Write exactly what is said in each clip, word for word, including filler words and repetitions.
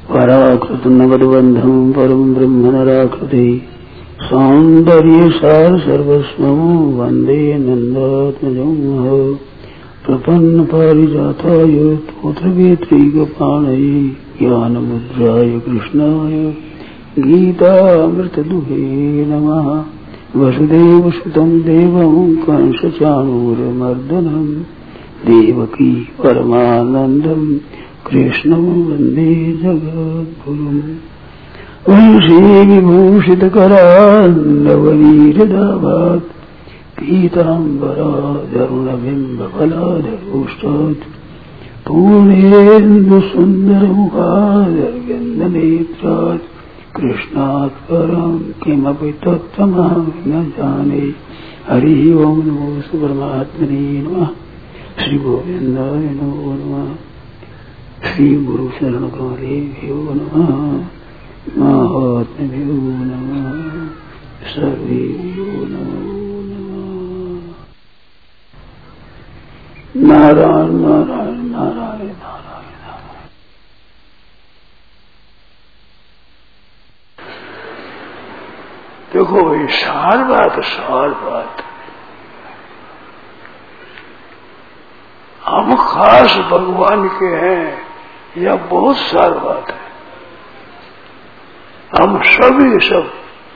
पराकृत नवद्बंधम परम ब्रह्म नराकृति सौंदर्य सार सर्वस्वं वंदे नंदात्मजं प्रपन्न पारिजाताय तोत्रवेत्रैकपाणये ज्ञानमुद्राय कृष्णाय गीतामृतदुहे नमः। वसुदेवसुतं देवं कंसचाणूरमर्दनं देवकी परमानन्दं कृष्णं वन्दे जगद्गुरुम्। वंशी विभूषितकरान्नवनीरदाभात् पीताम्बरादरुणबिम्बफलाधरोष्टात् पूर्णेन्दुसुन्दरमुखादरविन्दनेत्रात् कृष्णात् परं किमपि तत्त्वमहं न जाने। हरि ओं नमो परमात्मने नमः। श्री गोविन्दाय नमो नमः। श्री गुरु शरण कमलेभ्यो नमः। महात्म्यो नमः। सर्वेभ्यो नमो नमः। नारायण नारायण नारायण नारायण। देखो ये सार बात सार बात हम खास भगवान के हैं, यह बहुत सार बात है। हम सभी सब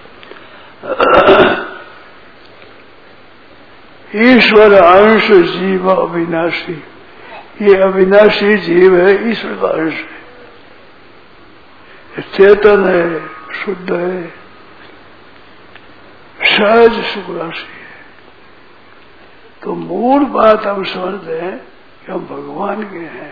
ईश्वर अंश जीव अविनाशी, ये अविनाशी जीव है, ईश्वर का अंश है, चेतन है, शुद्ध है, सहज सुख राशि है। तो मूल बात हम समझते हैं कि हम भगवान के हैं।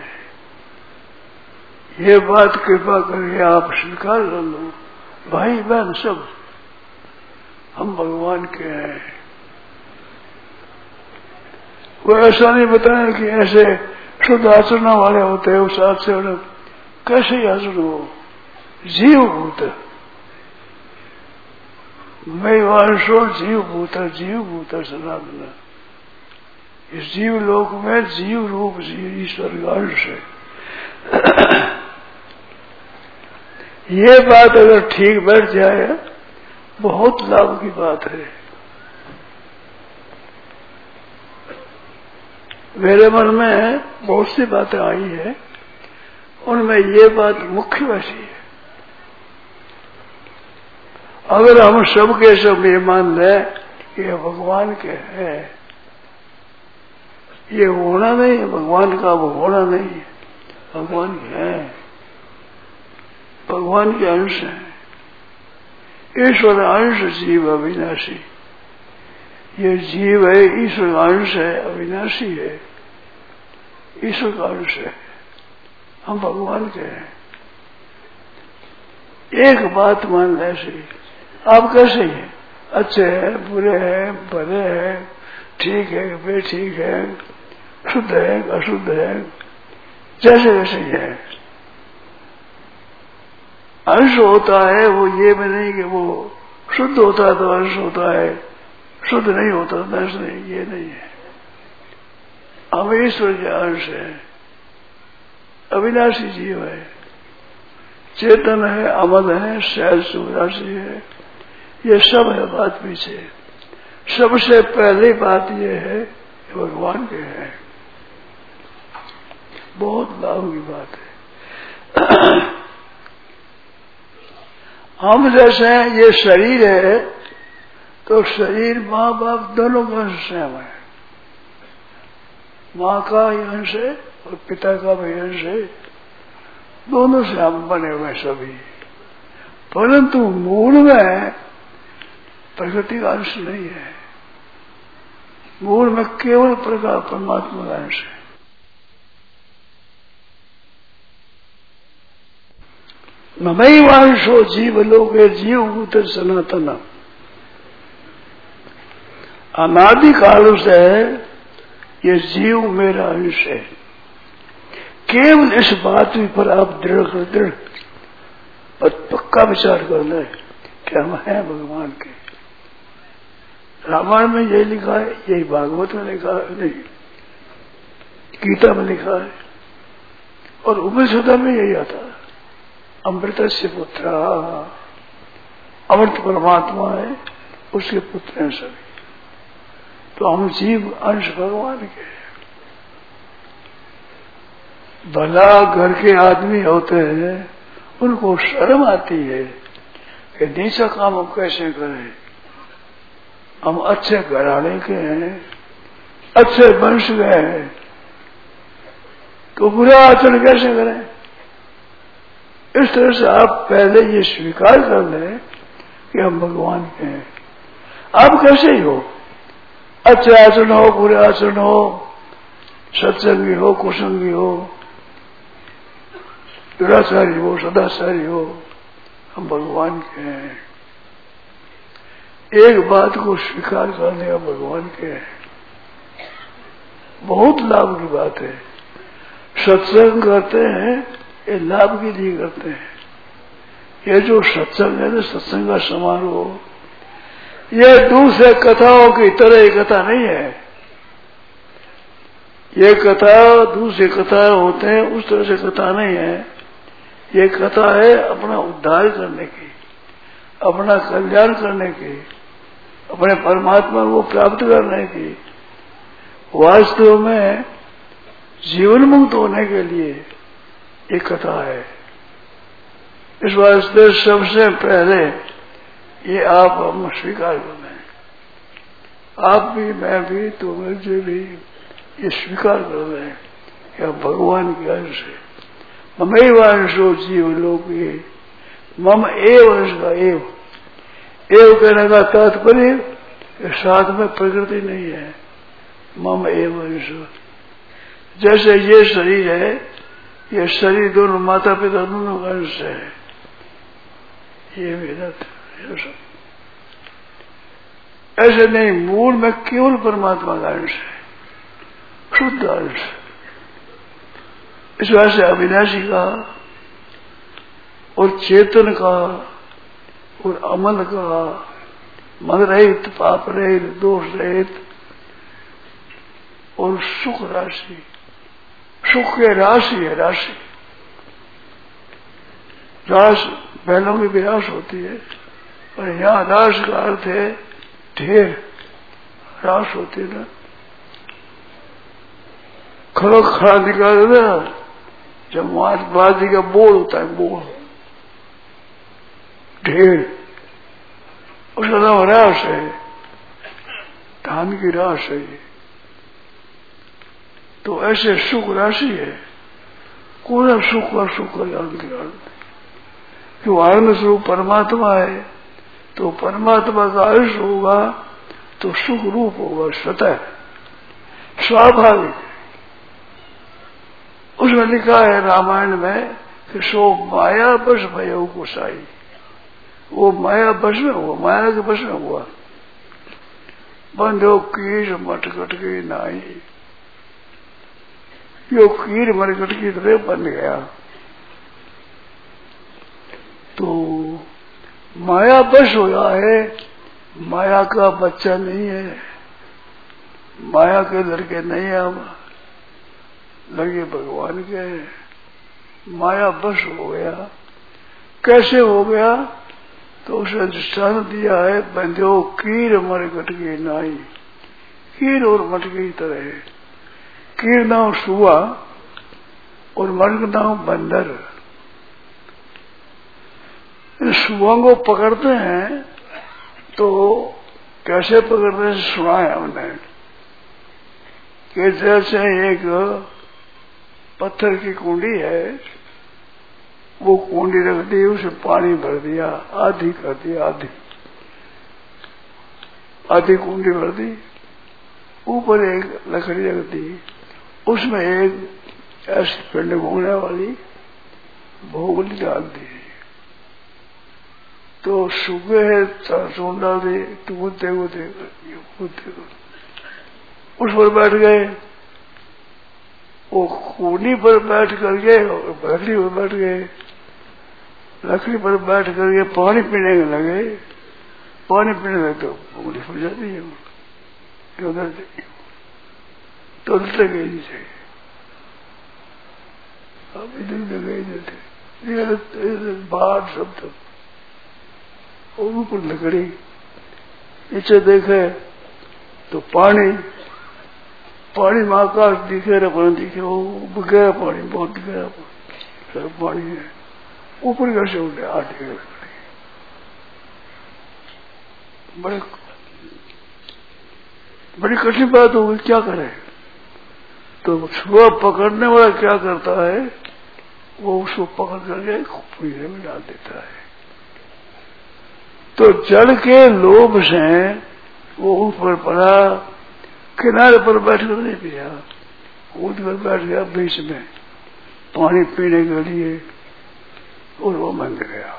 ये बात कृपा करके आप स्वीकार कर लो, भाई बहन सब हम भगवान के हैं। वो ऐसा नहीं बताया कि ऐसे शुद्ध आचरण वाले होते हैं, उस आचरण कैसे आचरण हो, जीव भूत मैं वांशो जीव भूत जीव भूत सनातन। इस जीव लोक में जीव रूप जीव ईश्वर का अंश है। ये बात अगर ठीक बैठ जाए बहुत लाभ की बात है। मेरे मन में बहुत सी बातें आई है, उनमें ये बात मुख्य वैसी है। अगर हम सब के सब ये मान लें कि ये भगवान के हैं, ये होना नहीं है भगवान का, वो होना नहीं है, भगवान के हैं, भगवान के अंश है। ईश्वर अंश जीव अविनाशी, ये जीव है, ईश्वर का अंश है, अविनाशी है, ईश्वर का अंश है, हम भगवान के हैं। एक बात मान ले ऐसी, आप कैसे हैं, अच्छे हैं, बुरे हैं, भले हैं, ठीक है, बेठीक है, शुद्ध है, अशुद्ध है, जैसे वैसे ही है। अंश होता है वो ये में नहीं कि वो शुद्ध होता है तो अंश होता है, शुद्ध नहीं होता तो अंश नहीं, ये नहीं है। हम ईश्वर के अंश है, अविनाशी जीव है, चेतन है, अमल है, सहज सुराशि है। ये सब है बात पीछे। सबसे पहली बात ये है कि भगवान के हैं, बहुत लाभ की बात है। हम जैसे ये शरीर है तो शरीर माँ बाप दोनों का अंश है। हमें माँ का ही अंश है और पिता का भी अंश है, दोनों से हम बने हुए सभी। परंतु मूल में प्रकृति का अंश नहीं है, मूल में केवल प्रकार परमात्मा का अंश है। ममैवांशो जीव लोके जीव भूत सनातन। अनादि काल से ये जीव मेरा अंश है। केवल इस बात पर आप दृढ़ दृढ़ पक्का विचार कर ले कि हम हैं भगवान के। रामायण में यही लिखा है, यही भागवत में लिखा है, नहीं गीता में लिखा है, और उपनिषद में यही आता है। अमृत से पुत्र, अमृत परमात्मा है, उसके पुत्र हैं सभी। तो हम जीव अंश भगवान के। भला घर के आदमी होते हैं, उनको शर्म आती है कि नीचा काम हम कैसे करें। हम अच्छे घराने के हैं, अच्छे वंश गए हैं, तो बुरा आचरण कैसे करें। इस तरह से आप पहले ये स्वीकार कर लें कि हम भगवान के हैं। आप कैसे ही हो, अच्छे आचरण हो, बुरे आचरण हो, सत्संगी हो, कुसंगी हो, दुराचारी हो, सदाचारी हो, हम भगवान के हैं। एक बात को स्वीकार करने का भगवान के हैं, बहुत लाभ की बात है। सत्संग करते हैं ये लाभ के लिए करते हैं। ये जो सत्संग है ना, सत्संग का समारोह, ये दूसरे कथाओं की तरह ये कथा नहीं है। ये कथा दूसरे कथा होते हैं उस तरह से कथा नहीं है। ये कथा है अपना उद्धार करने की, अपना कल्याण करने की, अपने परमात्मा को प्राप्त करने की, वास्तव में जीवन मुक्त होने के लिए एक कथा है। इस वास्ते सबसे पहले ये आप हम स्वीकार कर लें। आप भी, मैं भी, तो मुझे भी ये स्वीकार कर लें कि आप भगवान के अंश है। ममैव अंशो जीव लोके, मम एव अंश का एव। एव कहने का तात्पर्य साथ में प्रकृति नहीं है। मम एव अंश, जैसे ये शरीर है, ये शरीर दोनों माता पिता दोनों का अंश है। ये मेरा ऐसे नहीं, मूल में केवल परमात्मा का अंश है, शुद्ध अंश। इस वजह से अविनाशी का और चेतन का और अमल का, मन रहित, पाप रहित, दोष रहित और सुख राशि, सुख के राशि है। राशि राश बैलों की भी राश होती है, और यहाँ राश का अर्थ है ढेर। राश होती है ना, खड़ा खड़ा निकाल ना, जब मार्च बाजी का बोल होता है, बोल ढेर, उसका नाम राश है, धान की राश है। तो ऐसे सुख राशि है, पूरा सुख और सुख का ज्ञान के अर्थ। क्यों आनंद स्वरूप परमात्मा है, तो परमात्मा का अंश होगा तो सुख रूप होगा, स्वतः स्वाभाविक। उसमें लिखा है रामायण में कि सो माया बस भयो गोसाई, वो माया बस में हुआ, माया के बस में हुआ। बंधो कीर मटकट की नाई, यो कीर मटकट की तरह बन गया। तो माया बस होया है, माया का बच्चा नहीं है, माया के लड़के नहीं है, हम लड़के भगवान के हैं। माया बस हो गया, कैसे हो गया? तो उसने दृष्टांत दिया है, बंधो कीर मरकट की नाई, कीर और मटकी की तरह है। कीर नाम सुआ और मटक नाम बंदर। सुआ को पकड़ते हैं तो कैसे पकड़ते हैं सुना है हमने कि जैसे एक पत्थर की कुंडी है, वो कुंडी रख दी, उसे पानी भर दिया, आधी कर दिया, आधी आधी कुंडी भर दी, ऊपर एक लकड़ी रख दी, उसमें एक ऐसी पिंड घूमने वाली भोगली डाल दी। तो सुबह है चून डाल दी, तो कूदते कूदते कूदते उस पर बैठ गए। वो कूनी पर बैठ कर गए, लकड़ी पर बैठ गए, लकड़ी पर बैठ करके पानी पीने लगे। पानी पीने लगे तो उंगली फूल जाती है, उधर तो उधर गई नीचे, अब इधर उधर गई नीचे। बाहर शब्द और ऊपर लकड़ी, नीचे देखे तो पानी, पानी में आकाश दिखे रहा पर दिखे, वो गहरा पानी, बहुत गहरा पानी, सब पानी है। ऊपर कैसे उठे आठ लकड़ी, बड़े बड़ी कठिन बात होगी, क्या करे? तो सुबह पकड़ने वाला क्या करता है, वो उसको पकड़ करके कुएं में डाल देता है। तो जल के लोभ से वो ऊपर पड़ा, किनारे पर बैठ कर नहीं पिया, कूद कर बैठ गया बीच में पानी पीने के लिए, और वो बंद गया।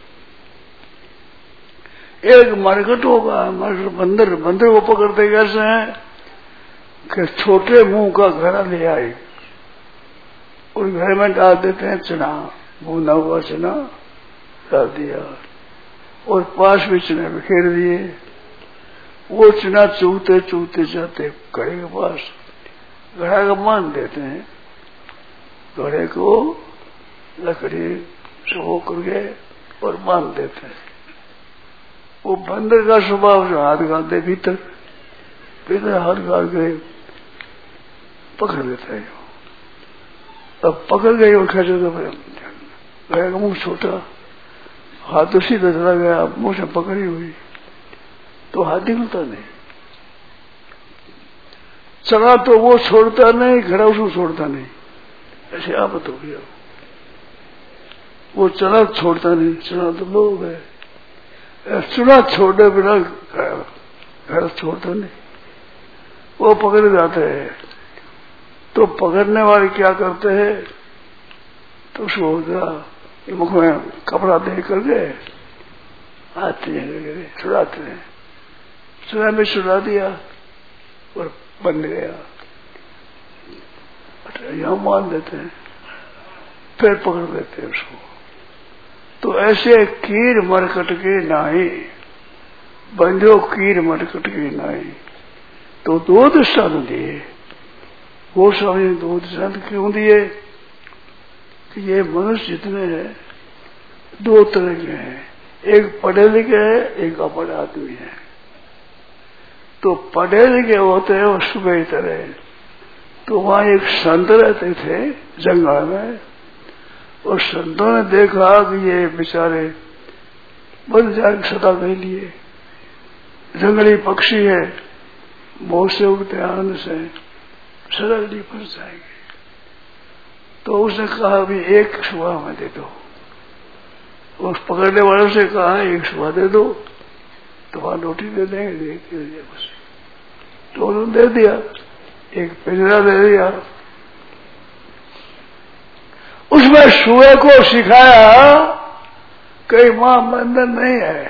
एक मरकट होगा, मरकट बंदर, बंदर को पकड़ते कैसे हैं कि छोटे मुंह का घड़ा ले आए और घर में डाल देते हैं चना, भुना हुआ चना डाल दिया और पास में चना बिखेर दिए। वो चना चूते चूते जाते घड़े के पास, घड़ा का मान देते हैं, घड़े को लकड़ी से वो करके और बांध देते हैं। वो बंदर का स्वभाव जो हाथ गालते भीतर, भीतर हाथ गाल के पकड़ लेता है। अब पकड़ गई और खेचो तो गया का मुंह छोटा, हाथ तो सीधा चला गया, मुंह से पकड़ी हुई तो हाथ निकलता नहीं। चना तो वो छोड़ता नहीं, घड़ा उसको छोड़ता नहीं, ऐसे आपत हो गया। वो चना छोड़ता नहीं, चना तो लोग है, चना छोड़ने बिना घर छोड़ता नहीं, वो पकड़ जाते हैं। तो पकड़ने वाले क्या करते हैं, तो उसको मुख में कपड़ा दे करके आते हैं, छुड़ाते हैं, चुरा में छुड़ा दिया और बंद गया, यहां मान देते हैं, फिर पकड़ लेते हैं उसको। तो ऐसे कीर मरकट के नाई, बंजो कीर मरकट के नाई। तो दो दृष्टांत दिए, वो स्वामी ने दो दृष्टांत क्यों दिए कि ये मनुष्य जितने हैं दो तरह के हैं, एक पढ़े लिखे है, एक अपढ़ आदमी है। तो पढ़े लिखे होते हैं वो सुबह ही तरह, तो वहां एक संत रहते थे जंगल में, और संतों ने देखा कि ये बेचारे बन जाएंगे सदा के लिए, जंगली पक्षी है, मोह से उगते आनंद से सदा के लिए फंस जाएंगे। तो उसने कहा अभी एक सुबह में दे दो, उस पकड़ने वालों से कहा एक सुबह दे दो, तो वहां रोटी दे देंगे, दे दिया बस। तो उन्होंने दे दिया, एक पिंजरा दे दिया, उसमें सुए को सिखाया कहीं वहां बंधन नहीं है,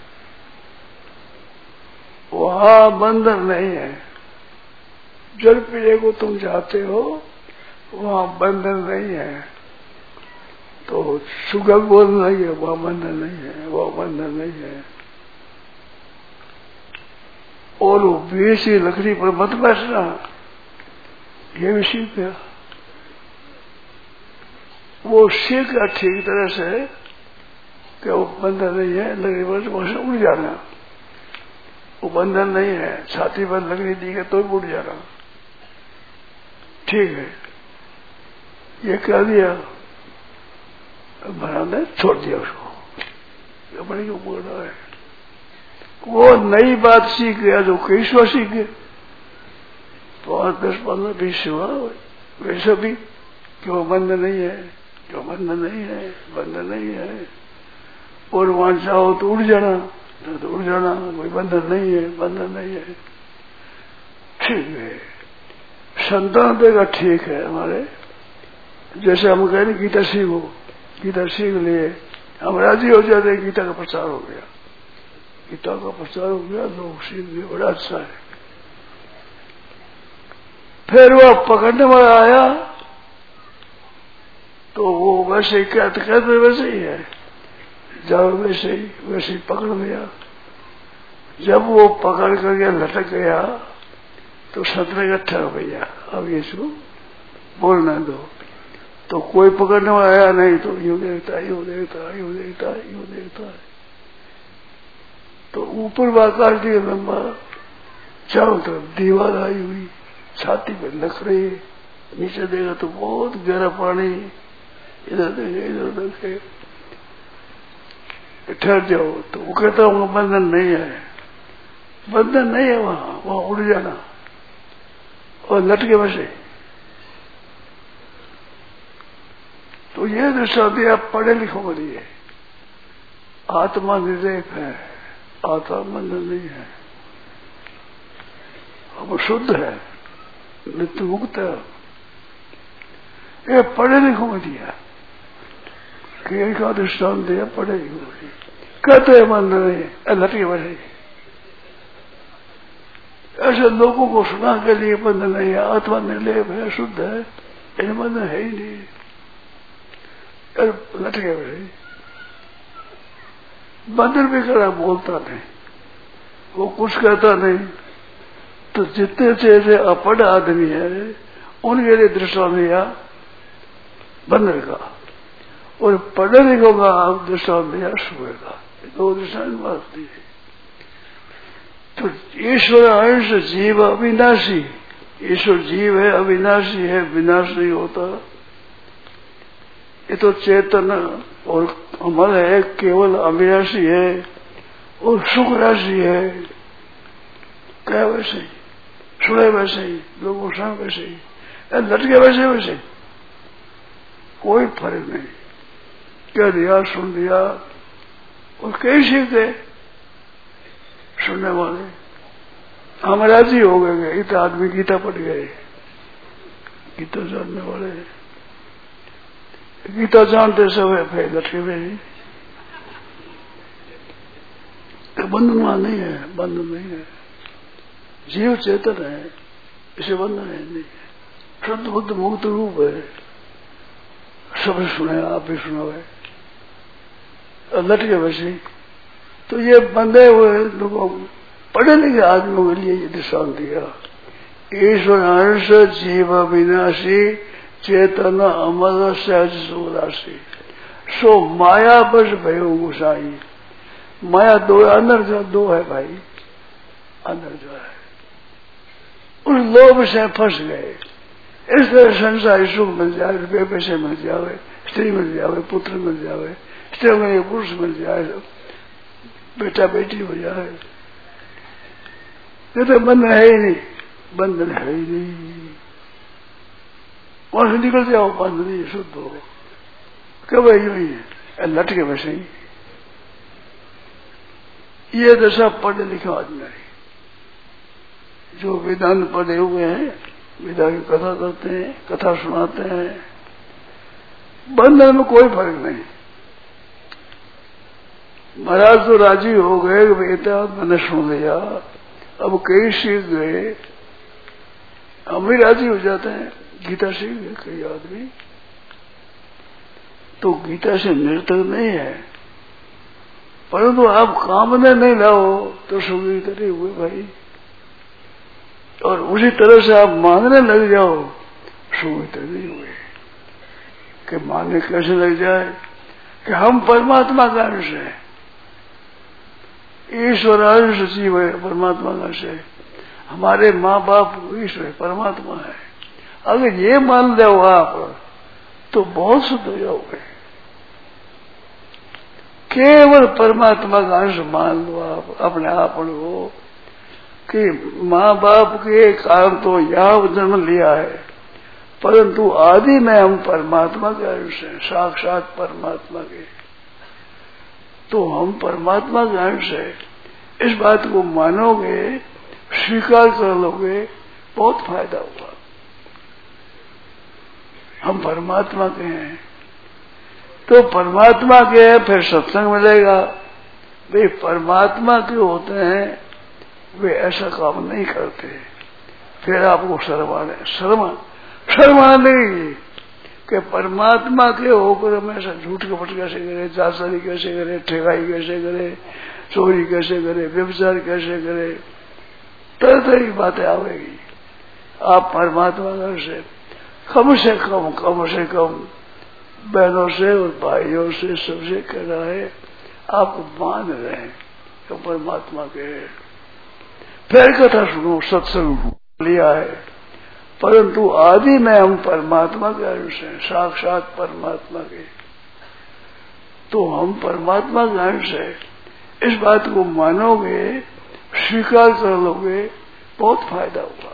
वहां बंधन नहीं है, जल पीने को तुम जाते हो वहां बंधन नहीं है। तो सुगम बोल नहीं है, वहां बंधन नहीं है, वहां बंधन नहीं है। और वो बेसी लकड़ी पर मत बैठना, ये भी सीख गया। वो सीख गया ठीक तरह से कि वो बंधन नहीं है, लकड़ी पर वहां से उड़ जाना, वो बंधन नहीं है। छाती पर लकड़ी दी है तो उड़ जाना, ठीक है। ये कह दिया, महाराज ने छोड़ दिया उसको, बड़ी क्यों बोल रहा है। वो नई बात सीख गया जो कई सौ सीख गए, पांच दस पंद्रह बीस हुआ, वैसे भी क्यों बंधन नहीं है, क्यों बंधन नहीं है, बंधन नहीं है। और वहां जाओ तो उड़ जाना, तो उड़ जाना, कोई बंधन नहीं है, बंधन नहीं है, ठीक है। संतान देगा ठीक है हमारे, जैसे हम कह रहे गीता सीखो, गीता सीख लिए हम राजी हो जाते, गीता का प्रचार हो गया, गीता का प्रचार हो गया, लोग सीख गए, बड़ा अच्छा है। फिर वो पकड़ने वाला आया तो वो वैसे ही कहते कहते वैसे ही है, जाओ वैसे ही वैसे ही पकड़ लिया। जब वो पकड़ करके लटक गया तो सत्रह इकट्ठा हो गया, अब ये इसको बोलना दो। तो कोई पकड़ने वाला आया नहीं तो यूं देखता यूं देखता यूं देखता यूं देखता है। तो ऊपर आकाश दिया लंबा, चारों तरफ दीवार आई हुई, छाती पे लख रही है, नीचे देखा तो बहुत गहरा पानी, इधर देखे इधर देखे, ठहर जाओ। तो वो कहता हूँ बंधन नहीं है, बंधन नहीं है वहां, वहां उड़ जाना और लटके बसे। तो ये दृष्टांत आप पढ़े लिखो के लिए, आत्मा निर्लेप है, आत्मा बंधन नहीं है, अब शुद्ध है, नित्य मुक्त है। ये पढ़े लिखो में दिया कि एक दृष्टांत दिया, पढ़े लिखो में कहते हैं बंधन नहीं, लटके बसे। ऐसे लोगों को सुना के लिए बंधन नहीं है, आत्मा निर्लेप है, शुद्ध है, इन बंधन है ही नहीं, लटके बसे। बंधन भी करा बोलता नहीं, वो कुछ कहता नहीं। तो जितने से अपढ़ आदमी है उनके लिए दृष्टांत दिया बंधन का, और पढ़े लिखों का दृष्टांत दिया सुबह का, दो दृष्टांत बात दी। तो ईश्वर अंश जीव अविनाशी, ईश्वर जीव है, अविनाशी है, विनाश नहीं होता। ये तो चेतन और अमल है, केवल अविनाशी है और सुख राशि है। क्या वैसे ही सुने वैसे ही, लोगों सुना वैसे ही, लटके वैसे वैसे, कोई फर्क नहीं। क्या दिया सुन दिया, और कई सीखते सुनने वाले। हम राजी हो गए, इतना आदमी गीता पढ़ गए, गीता जानने वाले, गीता जानते सब है, फिर लटके हुए नहीं। बंधन वहां नहीं है, बंधन नहीं है, जीव चेतन है, इसे बंधन है नहीं, शुद्ध बुद्ध मुक्त रूप है। सब सुने, आप भी सुना है, लटके वैसे। तो ये बंधे हुए लोगों, पढ़े लिखे आदमियों के लिए ये दृष्टांत दिया। ईश्वर अंश जीव विनाशी चेतन अमर सहज सुराशि, सो माया बस भयो गुसाई। माया दो अंदर जो दो है भाई, अंदर जो है उस लोभ से फंस गए। इस तरह संसार सुख मिल जाए, रुपये पैसे मिल जाए, स्त्री मिल जाए, पुत्र मिल जाए, स्त्री में पुरुष मिल जाए, बेटा बेटी हो जाए, ये तो बंधन है ही नहीं, बंधन है ही नहीं। वहां से निकल जाओ, बंधन नहीं, शुद्ध हो। कब यू ही है, लटके वैसे ही। ये दशा पढ़े लिखे आदमी है, जो वेदांत पढ़े हुए हैं, वेदा की कथा करते हैं, कथा सुनाते हैं, बंधन में कोई फर्क नहीं। महाराज तो राजी हो गए, वेदा मैंने सुन लिया, अब कई सीख गए, हम भी राजी हो जाते हैं, गीता सीख गए कई आदमी। तो गीता से निरर्थक नहीं है, परंतु तो आप काम में नहीं लाओ तो सुखी करे हुए भाई, और उसी तरह से आप मानने लग जाओ, सुखी नहीं हुए। कि मानने कैसे लग जाए कि हम परमात्मा का अंश है, ईश्वर अंश जीव है, परमात्मा का अंश है, हमारे माँ बाप ईश्वर परमात्मा है। अगर ये मान लो आप तो बहुत शुद्ध हो जाओगे। केवल परमात्मा का अंश मान लो आप अपने आप को, कि माँ बाप के कारण तो यहाँ जन्म लिया है, परंतु आदि में हम परमात्मा के अंश हैं, साक्षात परमात्मा के। तो हम परमात्मा के अंश है, इस बात को मानोगे, स्वीकार कर लोगे, बहुत फायदा होगा। हम परमात्मा के हैं, तो परमात्मा के हैं, फिर सत्संग मिलेगा। वे परमात्मा के होते हैं, वे ऐसा काम नहीं करते, फिर आपको शर्म आने शर्म शर्म आने लगेगी कि परमात्मा के होकर हम ऐसा झूठ कपट कैसे करे, जासारी कैसे करे, ठेगाई कैसे करे, चोरी कैसे करे, व्यभिचार कैसे करे, तरह तरह की बातें आवेगी। आप परमात्मा से कम से कम कम से कम बहनों से और भाइयों से सबसे कह रहा है आप मान रहे हैं तो परमात्मा के। फिर कथा सुनो, सत्संग लिया है, परंतु आदि में हम परमात्मा के अंश हैं, साक्षात परमात्मा के। तो हम परमात्मा के अंश है, इस बात को मानोगे, स्वीकार कर लोगे, बहुत फायदा होगा।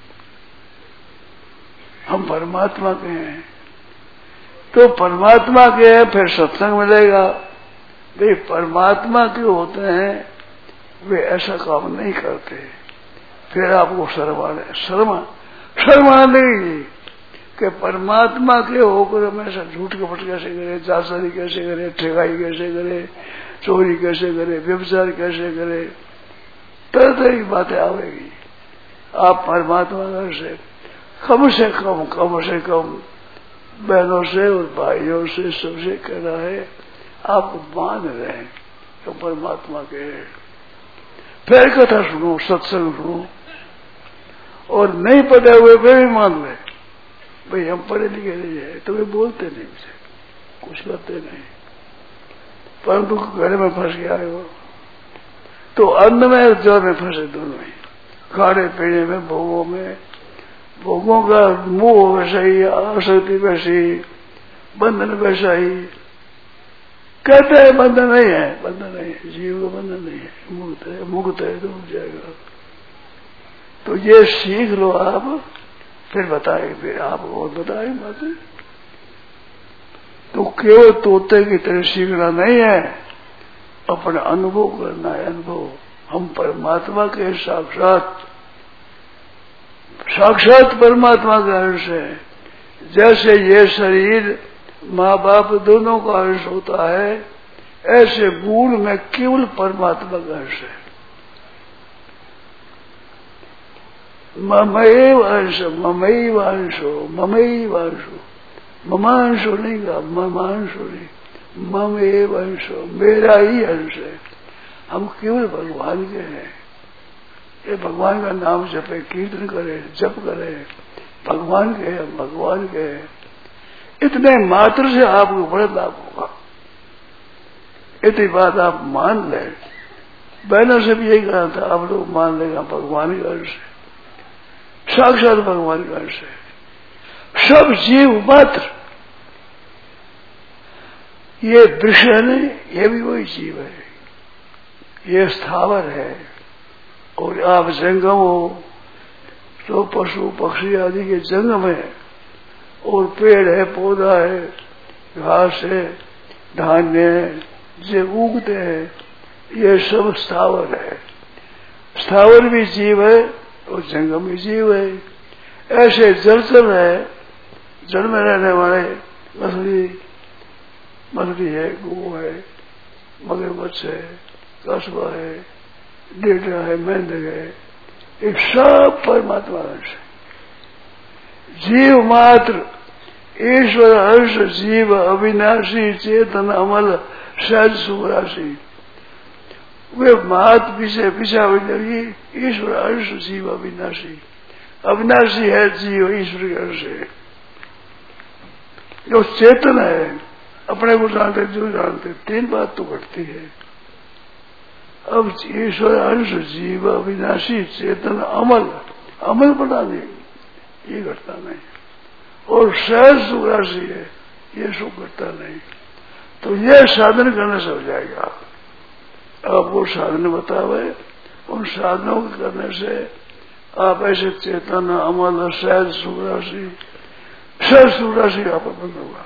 हम परमात्मा के हैं तो परमात्मा के हैं, फिर सत्संग मिलेगा। वे परमात्मा के होते हैं, वे ऐसा काम नहीं करते, फिर आपको शर्म आने शर्म शर्म आने लगेगी कि परमात्मा के होकर हमेशा झूठ कपट कैसे करे, जासारी कैसे करे, ठेगाई कैसे करे, चोरी कैसे करे, व्यभिचार कैसे करे, तरह तरह की बातें आवेगी। आप परमात्मा से कम से कम कम से कम बहनों से और भाइयों से सबसे कह रहा है आप मान रहे हैं तो परमात्मा के। फिर कथा सुनो, सत्संग सुनो, और नहीं पढ़े हुए वे भी मान ले, भाई हम पढ़े लिखे नहीं है, तो वे बोलते नहीं, मुझे कुछ करते नहीं, परंतु घर में फंस गया है वो, तो अन्न में और जल में फंसे दोनों ही, खाने पीने में, भोगों में, भोगों का मोह वैसा ही, आसक्ति वैसी, बंधन वैसा ही। कहते हैं बंधन नहीं है, बंधन नहीं है, जीव का बंधन नहीं है, मुक्त है, मुक्त है तो हो जाएगा। तो ये सीख लो आप, फिर बताए, फिर आप और बताए बातें। तो केवल तोते की तरह सीखना नहीं है, अपना अनुभव करना है, अनुभव। हम परमात्मा के साक्षात साक्षात परमात्मा का अंश है। जैसे ये शरीर माँ बाप दोनों का अंश होता है, ऐसे गुण में केवल परमात्मा का अंश है। ममैव अंश, ममैव अंशो, ममैव अंशो, ममांशो नहीं कहा, ममांशो नहीं, ममैव अंशो, मेरा ही अंश है। हम केवल भगवान के हैं। ये भगवान का नाम जपे, कीर्तन करे, जप करे, भगवान के हैं, भगवान के हैं। इतने मात्र से आपको बड़ा लाभ होगा। इतनी बात आप मान लें। बहनों से भी यही कहा था, आप लोग मान लेगा भगवान का अंश है, साक्षात भगवान का अंश है। सब जीव मात्र, ये वृक्ष है नहीं, ये भी वही जीव है, ये स्थावर है। और आप जंगम हो तो पशु पक्षी आदि के जंगम है, और पेड़ है, पौधा है, घास है, धान्य है, जो उगते हैं, ये सब स्थावर है। स्थावर भी जीव है और जंगम भी जीव है। ऐसे जलचर है, जल में रहने वाले मछली मछली है, गो है, मगरमच्छ है, कछुआ है, डेढ़ा है, मेंढक है, एक सब परमात्मा अंश है। जीव मात्र, ईश्वर अंश जीव, अविनाशी चेतन अमल सहज सुराशि। वे मात पीछे पीछा हो जाएगी, ईश्वर अंश जीव अविनाशी। अविनाशी है जीव, ईश्वर के अंश है। जो चेतन है, अपने को जानते, जो जानते, तीन बात तो घटती है। अब ईश्वर अंश जीव अविनाशी चेतन अमल, अमल बना नहीं, ये घटता नहीं। और सहज सुख राशि है, ये सुख घटता नहीं। तो ये साधन करने से हो जाएगा। अब वो साधन बतावे, उन साधनों के करने से आप ऐसे चेतन अमल सहज सुख राशि, सहज सुख राशि आप बंद होगा।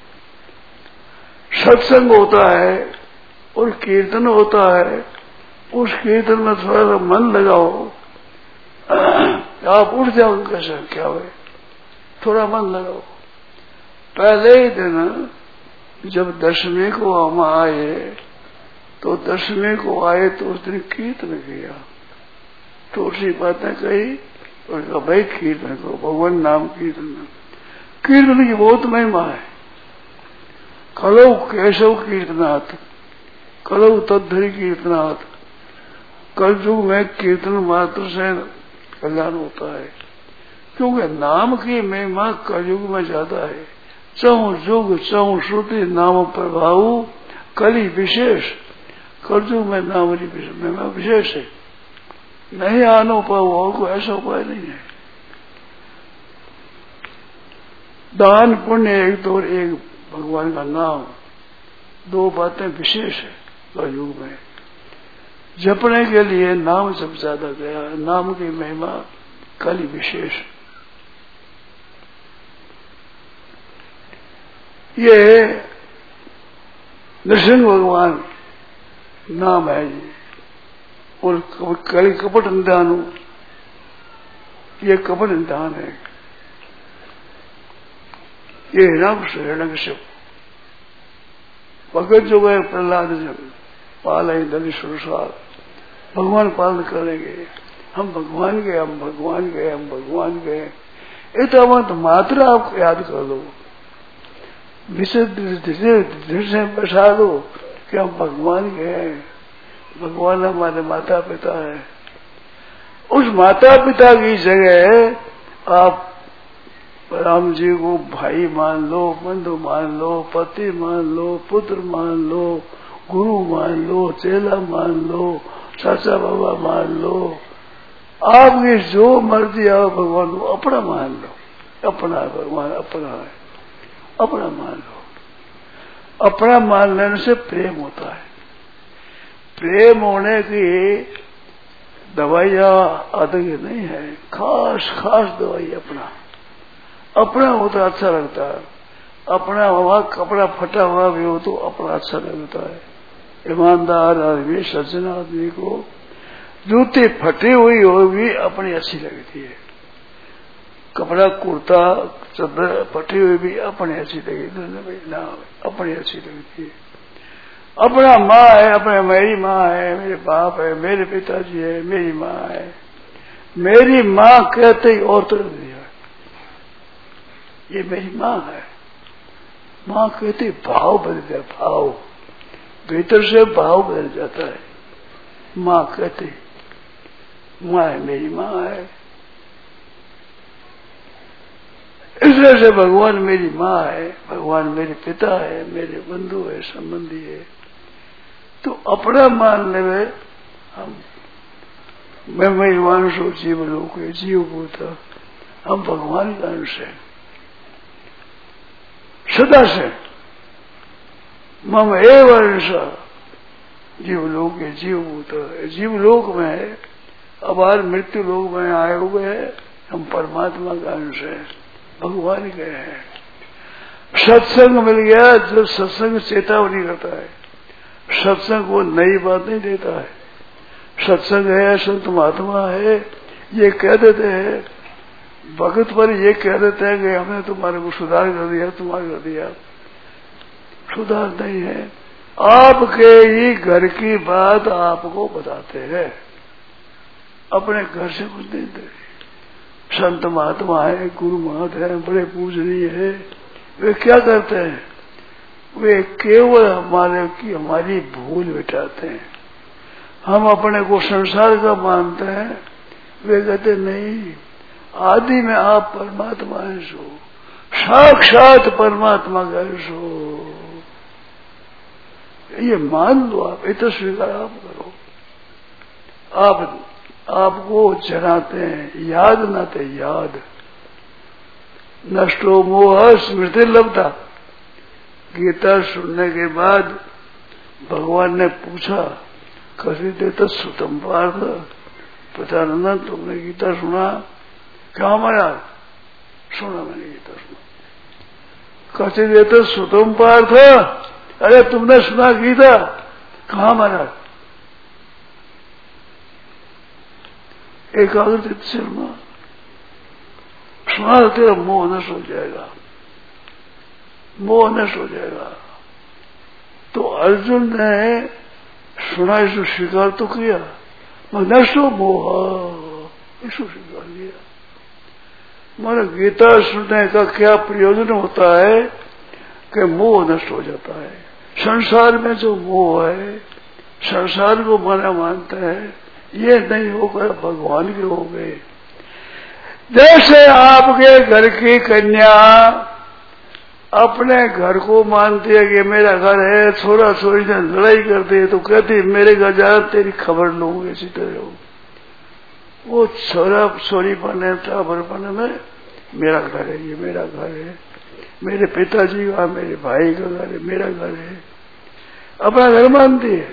सत्संग होता है और कीर्तन होता है, उस कीर्तन में थोड़ा सा मन लगाओ, आप उठ जाओ, कैसे क्या हुए, थोड़ा मन लगाओ। पहले ही दिन जब दशमी को हम आए, तो दशमी को आए तो उस दिन कीर्तन किया, थोड़ी बातें कही और कहा भाई कीर्तन करो, भगवान नाम कीर्तन। कीर्तन की बहुत महिमा है। कलौ केशव कीर्तनाथ, कलौ तद्धरि कीर्तनाथ। कल युग में कीर्तन मात्र से कल्याण होता है, क्योंकि नाम की महिमा कलयुग में ज्यादा है। चौं युग चौं श्रुति नाम प्रभाव कली विशेष। कलयुग में नाम की महिमा विशेष है, नहीं आनो पाओ और कोई ऐसा उपाय नहीं है। दान पुण्य एक तो एक भगवान का नाम, दो बातें विशेष है कलयुग में। जपने के लिए नाम सब ज्यादा गया, नाम की महिमा कली विशेष। ये नृसिंह भगवान नाम है ये, और कली कपट निदान, ये कपट निदान है। ये हिरण्य हिरण्यकश्यप भगत जो है प्रहलाद जब पाले दलित संसार, भगवान पालन करेंगे, हम भगवान के हम भगवान के हम भगवान के। ये तो मत मात्र आप याद कर लो, विशेष धीरे से बैठा दो कि हम भगवान के हैं, भगवान हमारे माता पिता है। उस माता पिता की जगह आप राम जी को भाई मान लो, बंधु मान लो, पति मान लो, पुत्र मान लो, गुरु मान लो, चेला मान लो, चाचा बाबा मान लो, आपकी जो मर्जी आओ भगवान को अपना मान लो। अपना भगवान अपना है, अपना मान लो। अपना मान लेने से प्रेम होता है। प्रेम होने की दवाइयां अलग नहीं है, खास खास दवाई अपना अपना होता अच्छा लगता है। अपना हुआ कपड़ा फटा हुआ भी हो तो अपना अच्छा लगता है। ईमानदार आदमी सज्जन आदमी को जूती फटी हुई हो भी अपनी अच्छी लगती है, कपड़ा कुर्ता चादर फटी हुई भी अपनी अच्छी लगती ना, अपनी अच्छी लगती है। अपना माँ है, अपने मेरी माँ है, मेरे बाप है, मेरे पिताजी है, मेरी माँ है। मेरी माँ कहते ही और तो दिया, ये मेरी माँ है। माँ कहते भाव बदल गया, भाव भीतर से भाव बदल जाता है। माँ कहते माँ है, मेरी माँ है। इसलिए से भगवान मेरी माँ है, भगवान मेरे पिता है, मेरे बंधु है, संबंधी है। तो अपना मानने में हम मैं मेरी मानुष हूँ, जीव लोग जीव भूता, हम भगवान का अंश है सदा से। मम एव अंश जीव लोग के जीव भूत, जीव लोक में है, अबार मृत्यु लोक में आए हुए हैं। हम परमात्मा का अंश है, भगवान के हैं। सत्संग मिल गया, जब सत्संग चेतावनी करता है, सत्संग वो नई बात नहीं देता है। सत्संग है, संत महात्मा है, ये कह देते हैं भगत पर, ये कह देते हैं कि हमने तुम्हारे को सुधार कर दिया, तुम्हारे कर दिया। सुधार नहीं है, आपके ही घर की बात आपको बताते हैं, अपने घर से कुछ नहीं दे। संत महात्मा है, गुरु महात्मा है, बड़े पूजनीय है, वे क्या करते हैं? वे केवल हमारे की हमारी भूल मिटाते हैं। हम अपने को संसार का मानते हैं, वे कहते नहीं, आदि में आप परमात्मा अंश हो, साक्षात परमात्मा का अंश हो। ये मान लो, आप ये तो स्वीकार आप करो। आप आपको जनाते हैं, याद नाते याद। नष्टो मोह स्मृति लब्धा। गीता सुनने के बाद भगवान ने पूछा, कभी देता सुतम पार्थ, पचानंदन तुमने गीता सुना? क्या महाराज? सुना मैंने गीता सुना। कभी देता सुतम पार्थ, अरे तुमने सुना गीता? कहा महाराज? एकाग्र से सुना, सुना तेरा मोह नष्ट हो जाएगा, मोह नष्ट हो जाएगा। तो अर्जुन ने सुना, इसको स्वीकार तो किया, मगर नष्ट हो मोह, इसको स्वीकार किया। माना गीता सुनने का क्या प्रयोजन होता है कि मोह नष्ट हो जाता है। संसार में जो मोह है, संसार को माना मानता है, ये नहीं होकर भगवान के हो गए। जैसे आपके घर की कन्या अपने घर को मानती है कि मेरा घर है, छोरा छोरी से लड़ाई करते है तो कहती है मेरे घर जा तेरी खबर लूंगी, इसी तरह वो छोरा छोरी बने टाबर बने में मेरा घर है, ये मेरा घर है, मेरे पिताजी का, मेरे भाई का घर है, मेरा घर है, अपना घर मानती है।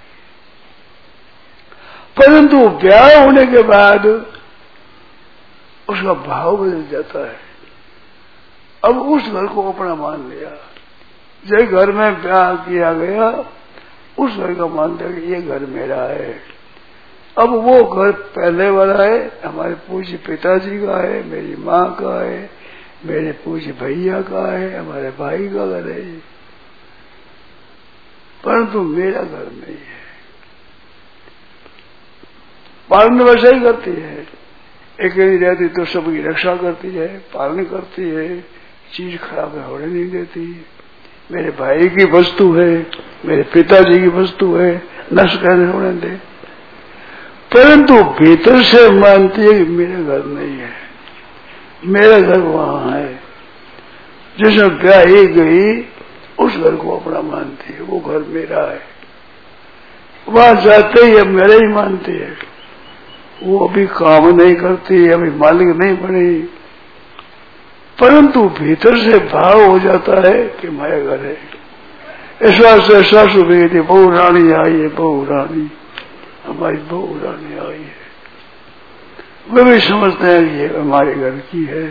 परंतु ब्याह होने के बाद उसका भाव बदल जाता है। अब उस घर को अपना मान लिया, जिस घर में ब्याह किया गया उस घर का मान लिया कि ये घर मेरा है। अब वो घर पहले वाला है, हमारे पूज्य पिताजी का है, मेरी माँ का है, मेरे पूज्य भैया का है, हमारे भाई का घर है, परंतु मेरा घर नहीं है। पालन वैसे ही करती है, अकेली रहती तो सबकी रक्षा करती है, पालन करती है, चीज खराब होने नहीं देती। मेरे भाई की वस्तु है, मेरे पिताजी की वस्तु है, नष्ट करने होने दे। परंतु भीतर से मानती है कि मेरा घर नहीं है, मेरा घर वहां है। जिसमें ब्याही गई उस घर को अपना मानती है, वो घर मेरा है। वहां जाते ही अब मेरा ही मानती है। वो अभी काम नहीं करती, अभी मालिक नहीं बनी, परंतु भीतर से भाव हो जाता है कि मेरा घर है। इस वास्ते सासू भी थी, बहू रानी आई है, बहू रानी हमारी बहू रानी आई है। वे भी समझते हैं कि ये हमारे घर की है।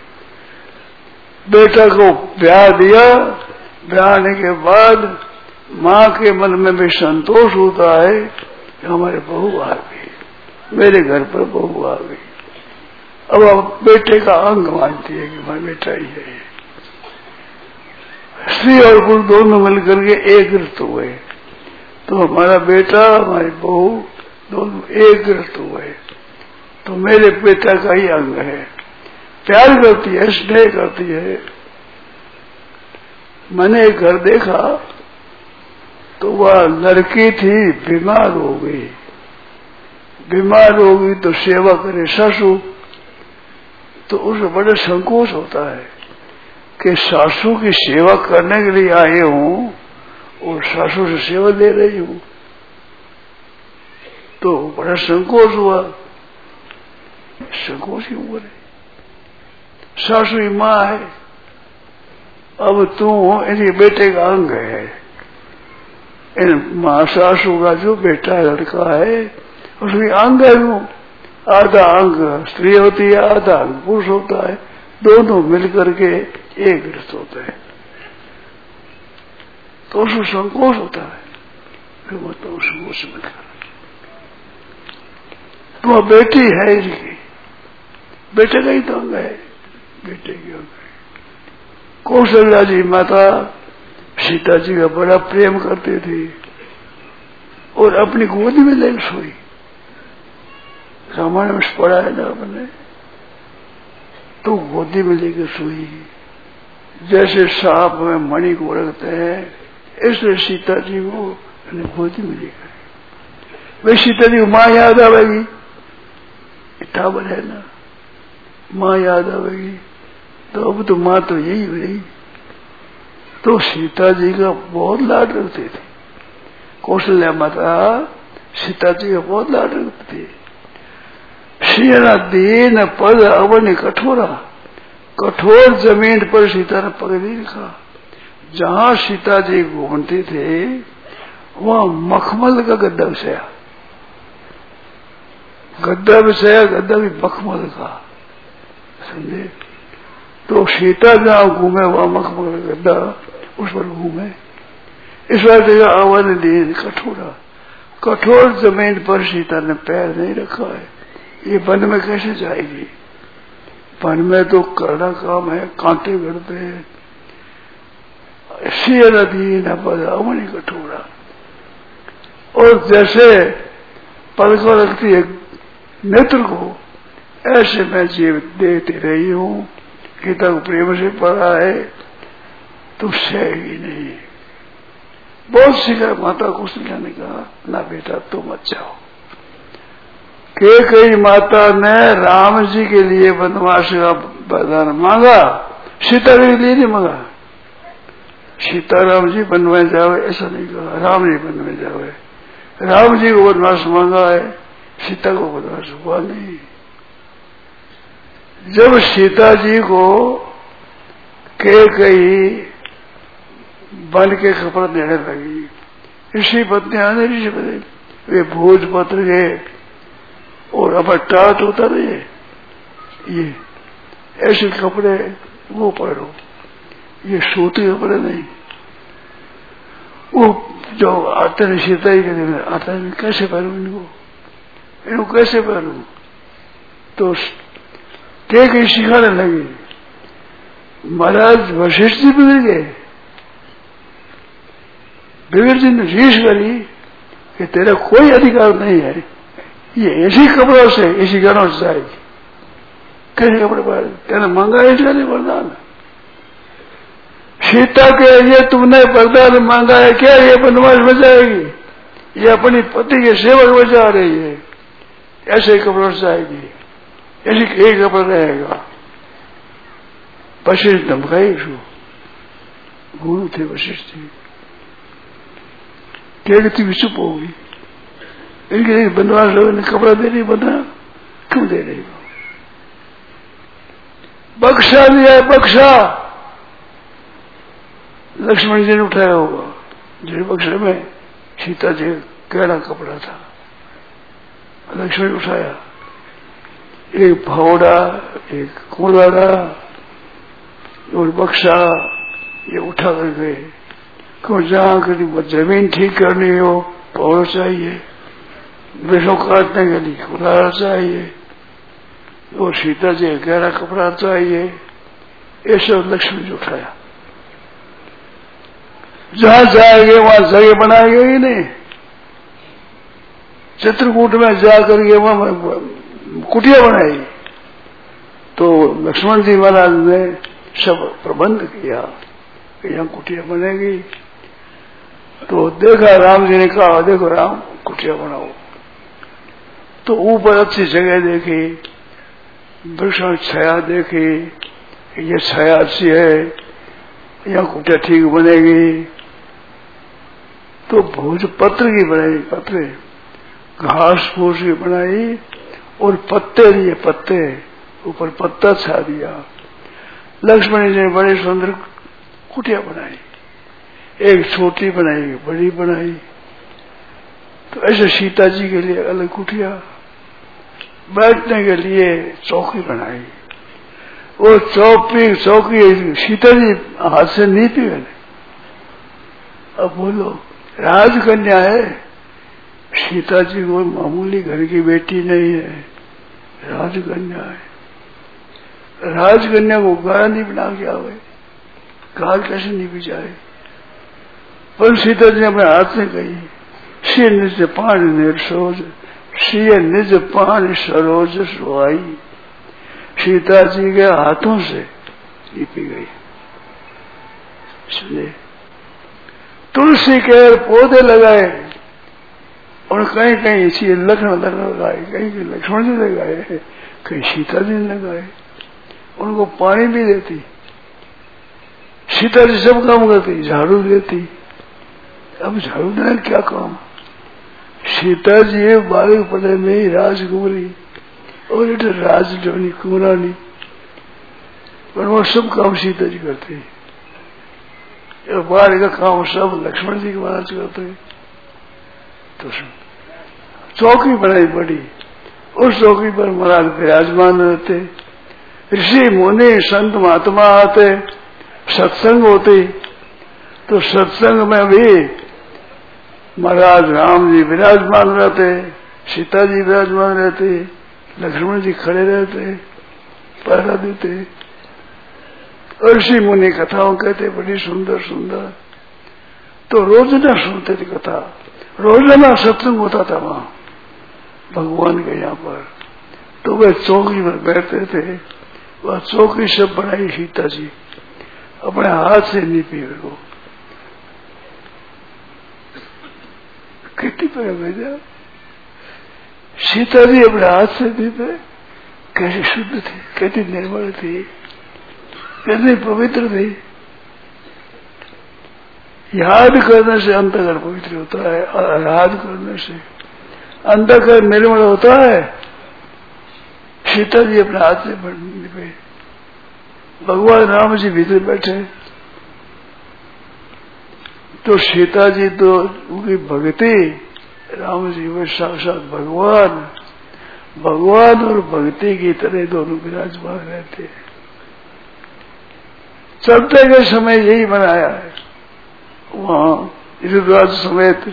बेटा को ब्याह दिया, ब्याह आने के बाद माँ के मन में भी संतोष होता है कि हमारे बहू आ गई, मेरे घर पर बहू आ गई। अब आप बेटे का अंग मानती है कि हमारा बेटा ही है। स्त्री और पुरुष दोनों मिलकर के एक ग्रस्त हुए, तो हमारा बेटा हमारी बहू दोनों एक ग्रस्त हुए, तो मेरे बेटा का ही अंग है। प्यार करती है, स्नेह करती है। मैंने एक घर देखा तो वह लड़की थी, बीमार हो गई। बीमार हो गई तो सेवा करे सासू, तो उसे बड़ा संकोच होता है कि सासू की सेवा करने के लिए आए हूं और सासू से सेवा ले रही हूं, तो बड़ा संकोच हुआ। संकोच क्यों बोले, सासू ही माँ है, अब तू इनके बेटे का अंग है। इन माँ सासू का जो बेटा लड़का है उसकी अंग है, वो आधा अंग स्त्री होती है, आधा अंग पुरुष होता है, दोनों मिलकर के एक ग्रस्त होते हैं। तो उसको संकोच होता है, मतलब संकोच मिलकर तो बेटी है इनकी, बेटे का ही तो अंग है, बेटे की अंग है। कौशल्या जी माता सीता जी का बड़ा प्रेम करती थी और अपनी गोदी में लेकर सोई। रामायण में पढ़ा है ना अपने, तो गोदी में लेकर सोई। जैसे सांप में मणि को रखते हैं, इसलिए सीता जी को गोदी में लेकर। वे सीता जी को माँ याद आवेगी, टावर है ना, माँ याद आवेगी, तो अब तो माँ तो यही हुई। तो सीता जी का बहुत लाड रखती थी, कौशल्या माता सीता जी का बहुत लाड रखती थी। सीना दीन पद अवन कठोरा, कठोर जमीन पर सीता ने पग नहीं रखा। जहां सीता जी घूमते थे वहां मखमल का गद्दा बिछाया, गद्दा बिछाया, गद्दा भी मखमल का, समझे। तो सीता जहां घूमे वहां मखमल का गद्दा उस पर घूमे। इस बार अवन दीन कठोरा, कठोर जमीन पर सीता ने पैर नहीं रखा है। ये वन में कैसे जाएगी, वन में तो करना काम है, कांटे गड़ते हैं। सी नदी न पद अमनी कठोरा, और जैसे पद को रखती है नेत्र को, ऐसे मैं जीव देती रही हूं। गीता को प्रेम से पढ़ा है तो सहेगी नहीं। बहुत सीखा माता को समझाने का, ना बेटा तुम अच्छा हो, कैकेयी माता ने राम जी के लिए वनवास का वरदान मांगा, सीता के लिए नहीं मांगा। सीता राम जी वन में जावे ऐसा नहीं कहा, राम जी वन में जावे। राम जी को वनवास मांगा है, सीता को वनवास हुआ नहीं। जब सीता जी को कैकेयी बन के खबर देने लगी, ऋषि पत्नियां ने ऋषि पत्नी वे भोजपत्र गए और अब टाट होता रहे, ये ऐसे कपड़े वो पहनो, ये सूती कपड़े नहीं। वो जो आते हैं सीता ही कहते आता है, कैसे पहनू इनको, इनको कैसे पहनू? तो क्या कहीं सिखाने लगी। महाराज वशिष्ठ जी बिगड़ गए, बिगड़ जी ने रीस करी कि तेरा कोई अधिकार नहीं है, ये ऐसी कपड़ों से इसी घरों से जाएगी। कैसे कपड़े पहन, तेने मांगा इसका नहीं वरदान। सीता के ये तुमने वरदान मांगा है क्या, ये वनवास में जाएगी, ये अपनी पति के सेवक में जा रही है, ऐसे कपड़ों से जाएगी, ऐसी एक कपड़ा रहेगा। वशिष्ठ धमकाई, गुरु थे वशिष्ठ जी, क्या कहती भी चुप होगी, इनके बनवास लोगों ने कपड़ा दे रही, बना क्यों दे रही हो? बक्सा दिया, बक्सा लक्ष्मण जी ने उठाया होगा, जिस बक्से में सीता जी गहरा कपड़ा था, लक्ष्मण ने उठाया। एक फावड़ा, एक कुलाड़ा और बक्सा ये उठा कर गए। क्यों जहां कभी जमीन ठीक करनी हो फावड़ा चाहिए, वृक्षों काटने के लिए कुलाड़ा चाहिए, और सीता जी गहरा कपड़ा चाहिए, ये सब लक्ष्मण जी उठाया। जहां जाएंगे वहां जगह बनाएंगे ही नहीं। चित्रकूट में जाकर के वहां कुटिया बनाई, तो लक्ष्मण जी महाराज ने सब प्रबंध किया कि यहाँ कुटिया बनेगी। तो देखा, राम जी ने कहा देखो राम कुटिया बनाओ। तो ऊपर अच्छी जगह देखी, वृक्षों छाया देखी, ये छाया अच्छी है, यहाँ कुटिया ठीक बनेगी। तो भोज पत्र की बनाई, पत्रे घास फूस की बनाई और पत्ते दिए, पत्ते ऊपर पत्ता छा दिया। लक्ष्मण जी ने बड़ी सुंदर कुटिया बनाई, एक छोटी बनाई, बड़ी बनाई। तो ऐसे सीता जी के लिए अलग कुटिया, बैठने के लिए चौकी बनाई। वो चौकी चौकी सीता जी हाथ से नहीं पी गए। अब बोलो, राजकन्या है, सीता जी वो मामूली घर की बेटी नहीं है, राजकन्या है। राजकन्या को गाय नहीं बना के आवे, गाय कैसे नहीं भी जाए? पर सीता जी ने अपने हाथ से कही, सी निज पान निर्सोज, सी निज पान सरोज सुहाई। सीता जी के हाथों से लीपी गई। सुने, तुलसी के पौधे लगाए और कहीं कहीं इसी लखन लखन लगाए, कहीं कहीं लक्ष्मण जी लगाए, कहीं सीता जी ने लगाए। उनको पानी भी देती, सीता जी सब काम करती, झाड़ू देती। अब झाड़ू देना क्या काम? सीता जी बालक पड़े में ही राजकुमारी और इधर राजनी कुमारानी, पर वो सब काम सीता जी करते हैं। बाहर का काम सब लक्ष्मण जी के महाराज करते हैं। तो चौकी बनाई बड़ी, उस चौकी पर महाराज विराजमान रहते, ऋषि मुनि संत महात्मा आते, सत्संग होते। तो सत्संग में भी महाराज राम जी विराजमान रहते, सीता जी विराजमान रहते, लक्ष्मण जी खड़े रहते, पहरा देते। ऋषि मुनि कथाओं कहते बड़ी सुंदर सुंदर। तो रोजाना सुनते थे कथा, रोजाना सत्संग होता था वहां भगवान के यहाँ पर। तो वे चौकी पर बैठते थे, वह चौकी सब बनाई सीता जी, अपने हाथ से नीपी को। कितनी पर भेजा सीता जी अपने हाथ से दी थे, कैसे शुद्ध थी, कैसी निर्मल थी, कैसे पवित्र थी। याद करने से अंतःकरण पवित्र होता है, याद करने से अंतःकरण निर्मल होता है। सीता जी अपने हाथ से बढ़ने पे भगवान राम जी भीतर बैठे तो सीता जी तो उनकी भक्ति, राम जी वे साक्षात भगवान, भगवान और भक्ति की तरह दोनों विराजमान रहते हैं। चलते के समय यही बनाया है वहां ऋतुराज समेत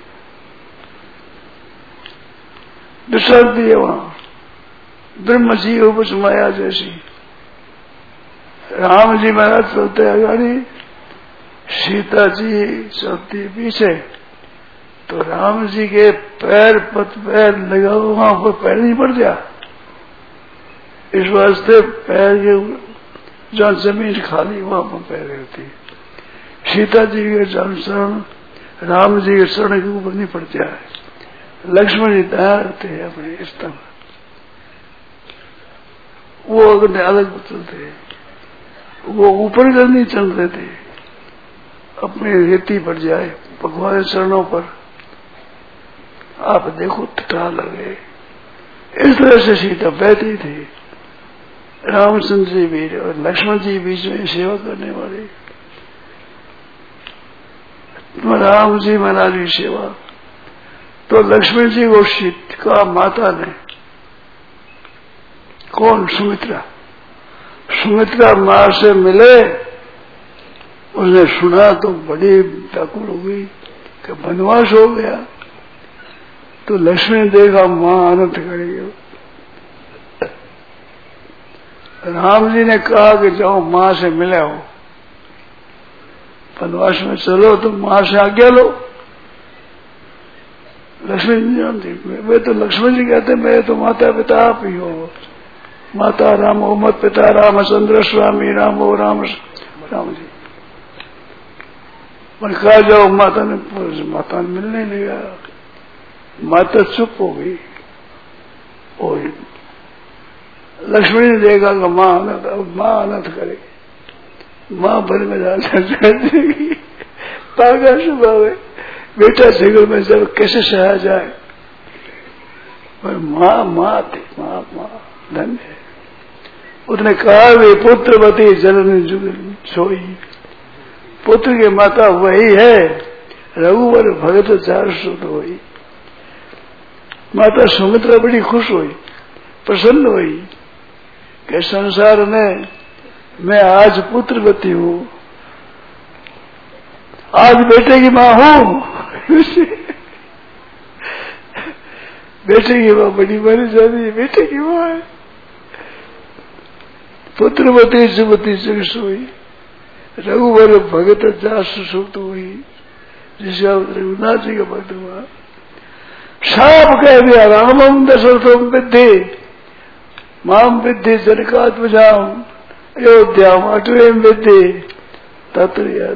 विश्रांति है वहां ब्रह्म जी उपस माया जैसी। राम जी महाराज चलते अगाड़ी, सीता जी चलती पीछे, तो राम जी के पैर पत पैर लगा वहां पर पैर नहीं पड़ गया। इस वास्ते पैर के जहाँ जमीन खाली वहां पर पैर रहती। सीता जी के शरण राम जी के शरण के ऊपर नहीं पड़ता है। लक्ष्मण जी तैयार थे अपने स्तंभ, वो अगर अलग चलते, वो ऊपर कर नहीं चल रहे थे, अपनी रेती पड़ जाए भगवान चरणों पर आप देखो टटा लगे। इस तरह से सीता बैठी थी, रामचंद्र जी भी और लक्ष्मण जी बीच में सेवा करने वाले, राम जी महाराज की सेवा। तो लक्ष्मण जी को सीता माता ने, कौन, सुमित्रा, सुमित्रा मां से मिले, उसने सुना तो बड़ी व्याकुल हो गई कि वनवास हो गया। तो लक्ष्मण ने देखा मां आनंद करेगी। राम जी ने कहा कि जाओ मां से मिले हो, वनवास में चलो तो मां से आज्ञा लो। लक्ष्मण जी जानती, वे तो लक्ष्मण जी कहते मेरे तो माता पिता आप ही हो, माता राम हो मत पिता रामचंद्र स्वामी राम हो राम राम जी। मैंने कहा जाओ, माता ने माता ने मिलने लगा, माता चुप हो गई। और लक्ष्मण ने देखा कि माँ अनंत माँ अनंत करेगी, माँ भर में जाएगी, पागा स्वभाव है, बेटा जगल में जब कैसे सहा जाए। पर माँ माँ थी, माँ माँ धन्य है। उसने कहा वे पुत्रवती जननी जुगल सोई, पुत्र की माता वही है, रघुवर भगत चार सुत हुई। माता सुमित्रा बड़ी खुश हुई, प्रसन्न हुई कि संसार में मैं आज पुत्रवती हूँ, आज बेटे की माँ हूँ। बेटे की माँ बड़ी मानी जाती है, बेटे की माँ है। पुत्रवती सुमति जग सोई, रघुवर भगत जास सुत हुई। जिसे रघुनाथ जी का भक्त हुआ, साप कह दिया रामम दशरथम विद्धि माम विद्धि जनकात्मजाम अयोध्याम अटवेम विद्धि तत्र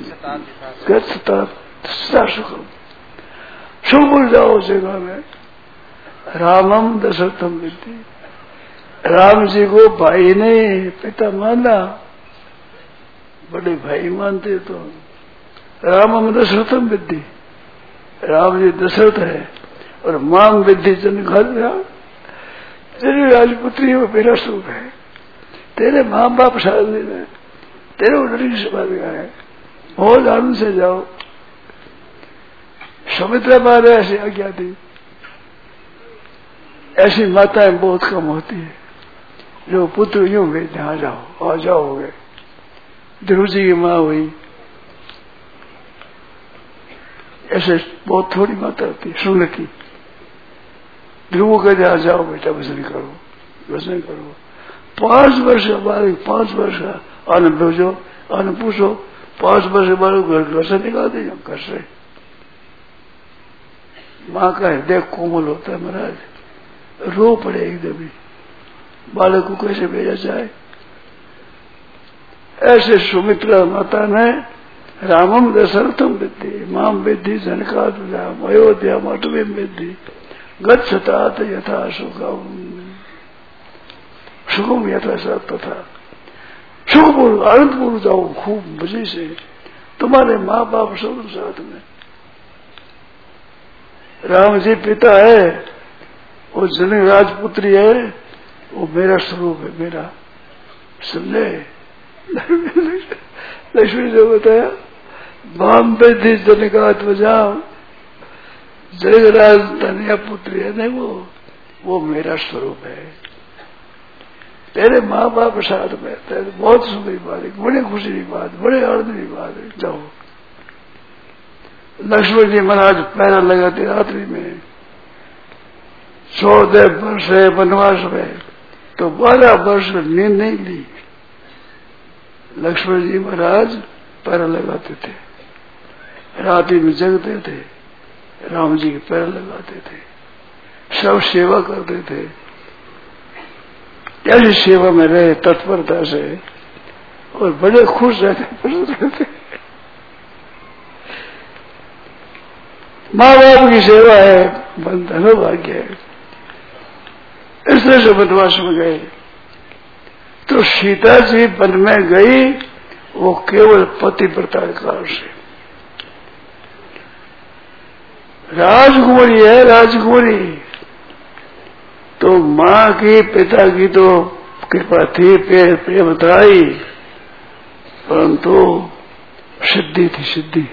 सुखम। सुख भूल जाओ जगह में, रामम दशरथम विद्धि। राम जी को भाई ने पिता माना, बड़े भाई मानते। तो रामम दशरथम विद्धि, राम जी दशरथ है, और माम विद्धि जनकात्मजा, तेरी राजपुत्री वो मेरा सुख है, तेरे माँ बाप शादी में तेरे उड़ने की सभा है, बहुत आनंद से जाओ। सुमित्रा मारे ऐसी आज्ञा दी। ऐसी माताएं बहुत कम होती है जो पुत्र यूं गए जहां जाओ आ जाओगे। ध्रुव जी की माँ हुई, ऐसे बहुत थोड़ी माता होती है। सुन की ध्रुव कहते आ जाओ बेटा भजन करो, भजन करो। पांच वर्ष हमारे पांच वर्ष का अन्न भेजो, अन्न पूछो, पांच वर्ष हमारे घर से निकाल दे घर से। माँ का हृदय कोमल होता है महाराज, रो पड़े एकदम ही, बालक को कैसे भेजा जाए। ऐसे सुमित्रा माता ने रामम दशरथम विद्धि माम विद्धि जनकात्मजाम अयोध्या अटवेम विद्धि गच्छतात यथा सुखम, सुखम यथा सब तथा सुखपूर्व आनंदपूर्व जाओ खूब मजे से, तुम्हारे माँ बाप सब साथ में। राम जी पिता है, वो जनक राजपुत्री है, वो मेरा स्वरूप है, मेरा समझे। लक्ष्मी जो बताया बाम पे थी जनकात्मजा, जनक राज धनिया पुत्री है नहीं, वो वो मेरा स्वरूप है। तेरे माँ बाप साथ में, तेरे बहुत सुंदर बात है, बड़ी खुशी की बात, बड़े आनंद की बात है। जाओ। लक्ष्मण जी महाराज पैरा लगाते रात्रि में, चौदह वर्ष है वनवास में, तो बारह वर्ष में नींद नहीं ली। लक्ष्मण जी महाराज पैरा लगाते थे, रात्रि में जगते थे, राम जी के पैर लगाते थे, सब सेवा करते थे। ऐसी सेवा में रहे तत्परता से, और बड़े खुश रहते। माँ बाप की सेवा है, बंधन भाग्य है। इस तरह से वनवास में गए, तो सीता जी वन में गई, वो केवल पतिव्रता के कारण से। राजकुमारी है, राजकुमारी, तो माँ की पिता की तो कृपा थी, प्रेम था ही, परंतु सिद्धि थी, सिद्धि।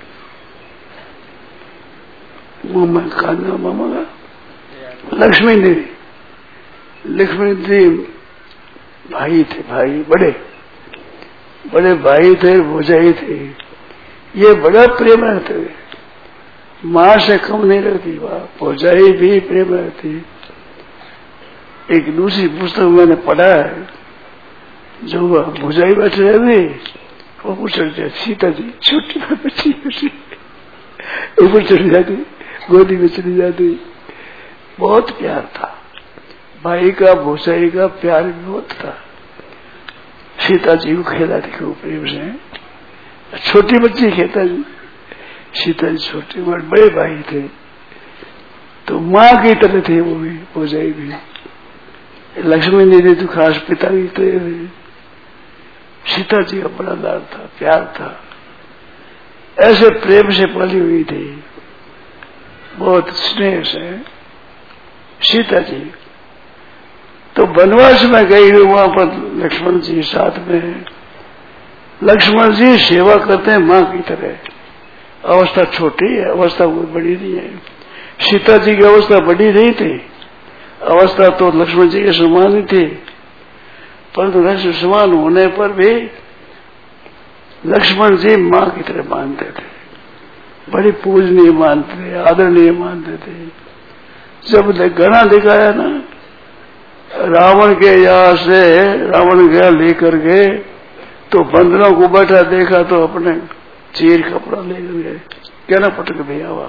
मामा का नाम, मामा का लक्ष्मी देवी, लक्ष्मी जी भाई थे, भाई बड़े बड़े भाई थे, भौजाई थे। ये बड़ा प्रेम रहते थे, माँ से कम नहीं रहती, वह भौजाई भी प्रेम रहती। एक दूसरी पुस्तक मैंने पढ़ा है, जो भौजाई बैठे रहती, वो पूछ रहे सीता जी छोटी बच्ची बच्ची ऊपर चढ़ जाती, गोदी में चली जाती। बहुत प्यार था भाई का, भौजाई का प्यार भी बहुत था। सीता जी को खेलाती खूब प्रेम से, छोटी बच्ची खेता जी, सीता जी छोटी, बड़े भाई थे, तो माँ की तरह थे वो भी, भौजाई भी। लक्ष्मी जी तो खास पिता की तरह थे। सीता जी का बड़ा लाड था, प्यार था, ऐसे प्रेम से पली हुई थी, बहुत स्नेह से सीता जी। तो वनवास में गई, वहां पर लक्ष्मण जी साथ में। लक्ष्मण जी सेवा करते हैं माँ की तरह। अवस्था छोटी है, अवस्था कोई बड़ी नहीं है। सीता जी की अवस्था बड़ी नहीं थी, अवस्था तो लक्ष्मण जी के समान ही थी, परंतु लक्ष्मण समान होने पर भी लक्ष्मण जी माँ की तरह मानते थे, बड़ी पूजनीय मानते थे, आदरणीय मानते थे। जब घना दिखाया ना रावण के यहाँ से, रावण गया लेकर गए, तो बंदरों को बैठा देखा तो अपने चीर कपड़ा लेकर गए, गहना पटक दिया। वहां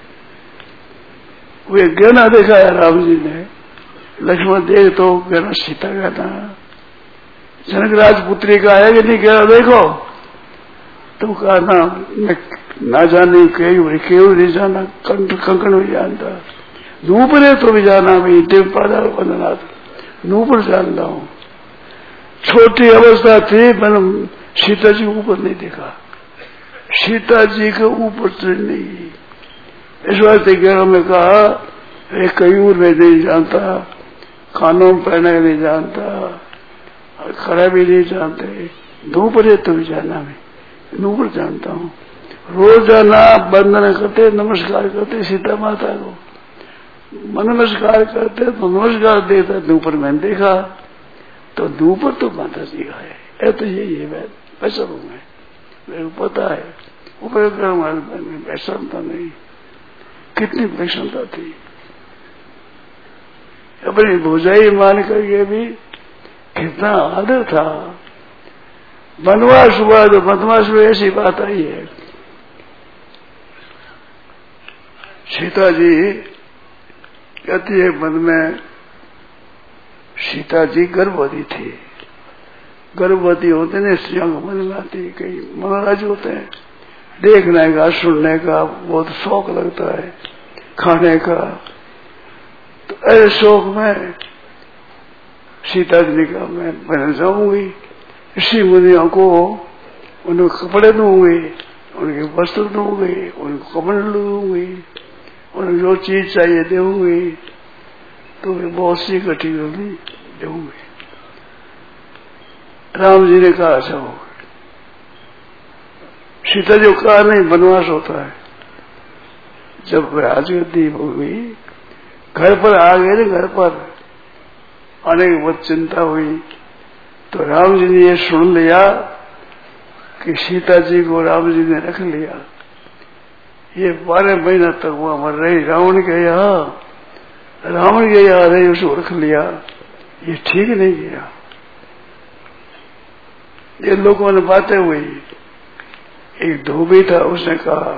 वे गहना दिखाया राम जी ने, लक्ष्मण देख तो गहना सीता का था। जनक राजपुत्री का है कि नहीं गहना देखो, तो कहा ना ना जाने क्यों क्यों नहीं जाना, कंकण भी जानता, नूपुर तो भी जाना, मैं देव पादार बंदनाथ नूपुर जानता हूं। छोटी अवस्था थी, मैंने सीता जी ऊपर नहीं देखा, सीता जी के ऊपर चढ़ नहीं। इस वास्ते गैरों में कहा एक कयूर में नहीं जानता, कानों में पहने नहीं जानता, खड़ा भी नहीं जानते, नूपुर तो भी जाना, मैं नूपुर जानता हूँ। रोजाना वंदन करते, नमस्कार करते सीता माता को, नमस्कार करते तो नमस्कार देता, नूपुर मैंने देखा तो नूपुर तो माता जी का है, ऐ तो यही है, मैं पैसा हूँ, मैं मेरे को पता है, ऊपर पैसा नहीं, कितनी प्रसन्नता थी। अपनी भौजाई मान करके भी कितना आदर था। वनवास हुआ तो वनवास में ऐसी बात आई है, सीता जी कहती है मन में, सीता जी गर्भवती थी। गर्भवती होते ने स्त्रियों को मन में आती, कई महाराज होते हैं, देखने का सुनने का बहुत शौक लगता है, खाने का। तो ऐसे शौक में सीता जी ने कहा मैं मैं जाऊंगी ऋषि मुनियों को, उनको कपड़े दूंगी, उनके वस्त्र दूंगी, उनको कमल दूंगी, उनको जो चीज चाहिए दूंगी, तो वे बहुत सी इकट्ठी होगी दूंगी। राम जी ने कहा अच्छा होगा। सीता जो कहा नहीं वनवास होता है। जब राजगद्दी हो गई, घर पर आ गए ना, घर पर आने की बहुत चिंता हुई, तो राम जी ने ये सुन लिया कि सीता जी को राम जी ने रख लिया। ये बारह महीना तक वहां मर रही, रावण के यहाँ, रावण के यहाँ रही, उसको रख लिया। ये ठीक नहीं किया। ये लोगों ने बातें हुई। एक धोबी था, उसने कहा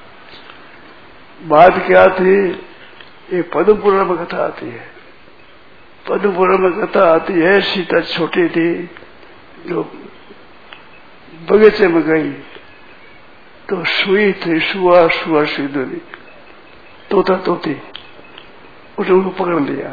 बात क्या थी, ये पद्म पुराण में कथा आती है। पद्म पुराण में कथा आती है, सीता छोटी थी, जो बगीचे में गई तो सुई थी, सुआ सुआ सुई दोनी, तोता तोती, उसने उनको पकड़ लिया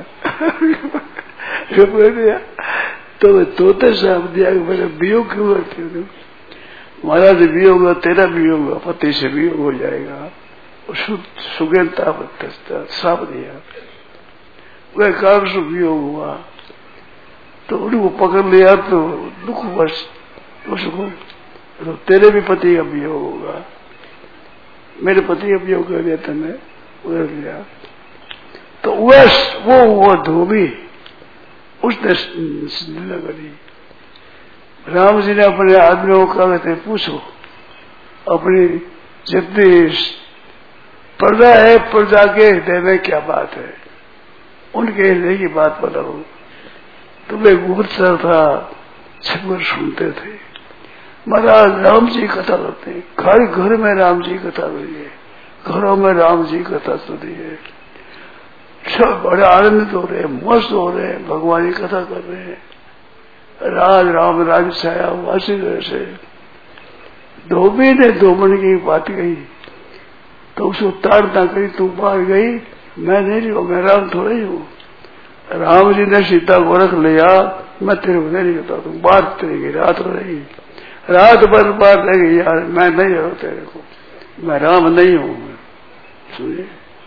पकड़ लिया तो तोते साहब दिया कि मेरे वियोग क्यों करते हो? महाराज वियोग हुआ, तेरा वियोग हुआ, पति से वियोग हो जाएगा। सुगंधता साप दिया, वह कारण से वियोग हुआ, तो उनको पकड़ लिया तो दुख वर्ष उसको, तो तेरे भी पति का वियोग होगा, मेरे पति का वियोग कर दिया तूने, उधर लिया। तो वह वो वो धोबी उसने लीला करी। राम जी ने अपने आदमियों को कहा थे पूछो, अपनी जितनी प्रजा है प्रजा के हृदय में क्या बात है, उनके हृदय की बात बताओ। तुम्हें गुप्तचर था, छिपकर सुनते थे। महाराज राम जी कथा करते हैं, घर घर में राम जी कथा हुई है, घरों में राम जी कथा सुनी है, सब बड़े आनंदित हो रहे हैं, मस्त हो रहे हैं, भगवान की कथा कर रहे हैं। राज राम राज छाया वासी से धोबी ने धोबन की बात कही तो उसको ताड़ना करी, तू बाहर गई, मैं नहीं हूं, मैं राम थोड़ा ही हूं। राम जी ने सीता को रख लिया, मैं तेरे को नहीं कहता, तू बात तेरी रात रही, रात भर बात रह गई यार, मैं नहीं हूं तेरे को, मैं राम नहीं हूं। सुनिए,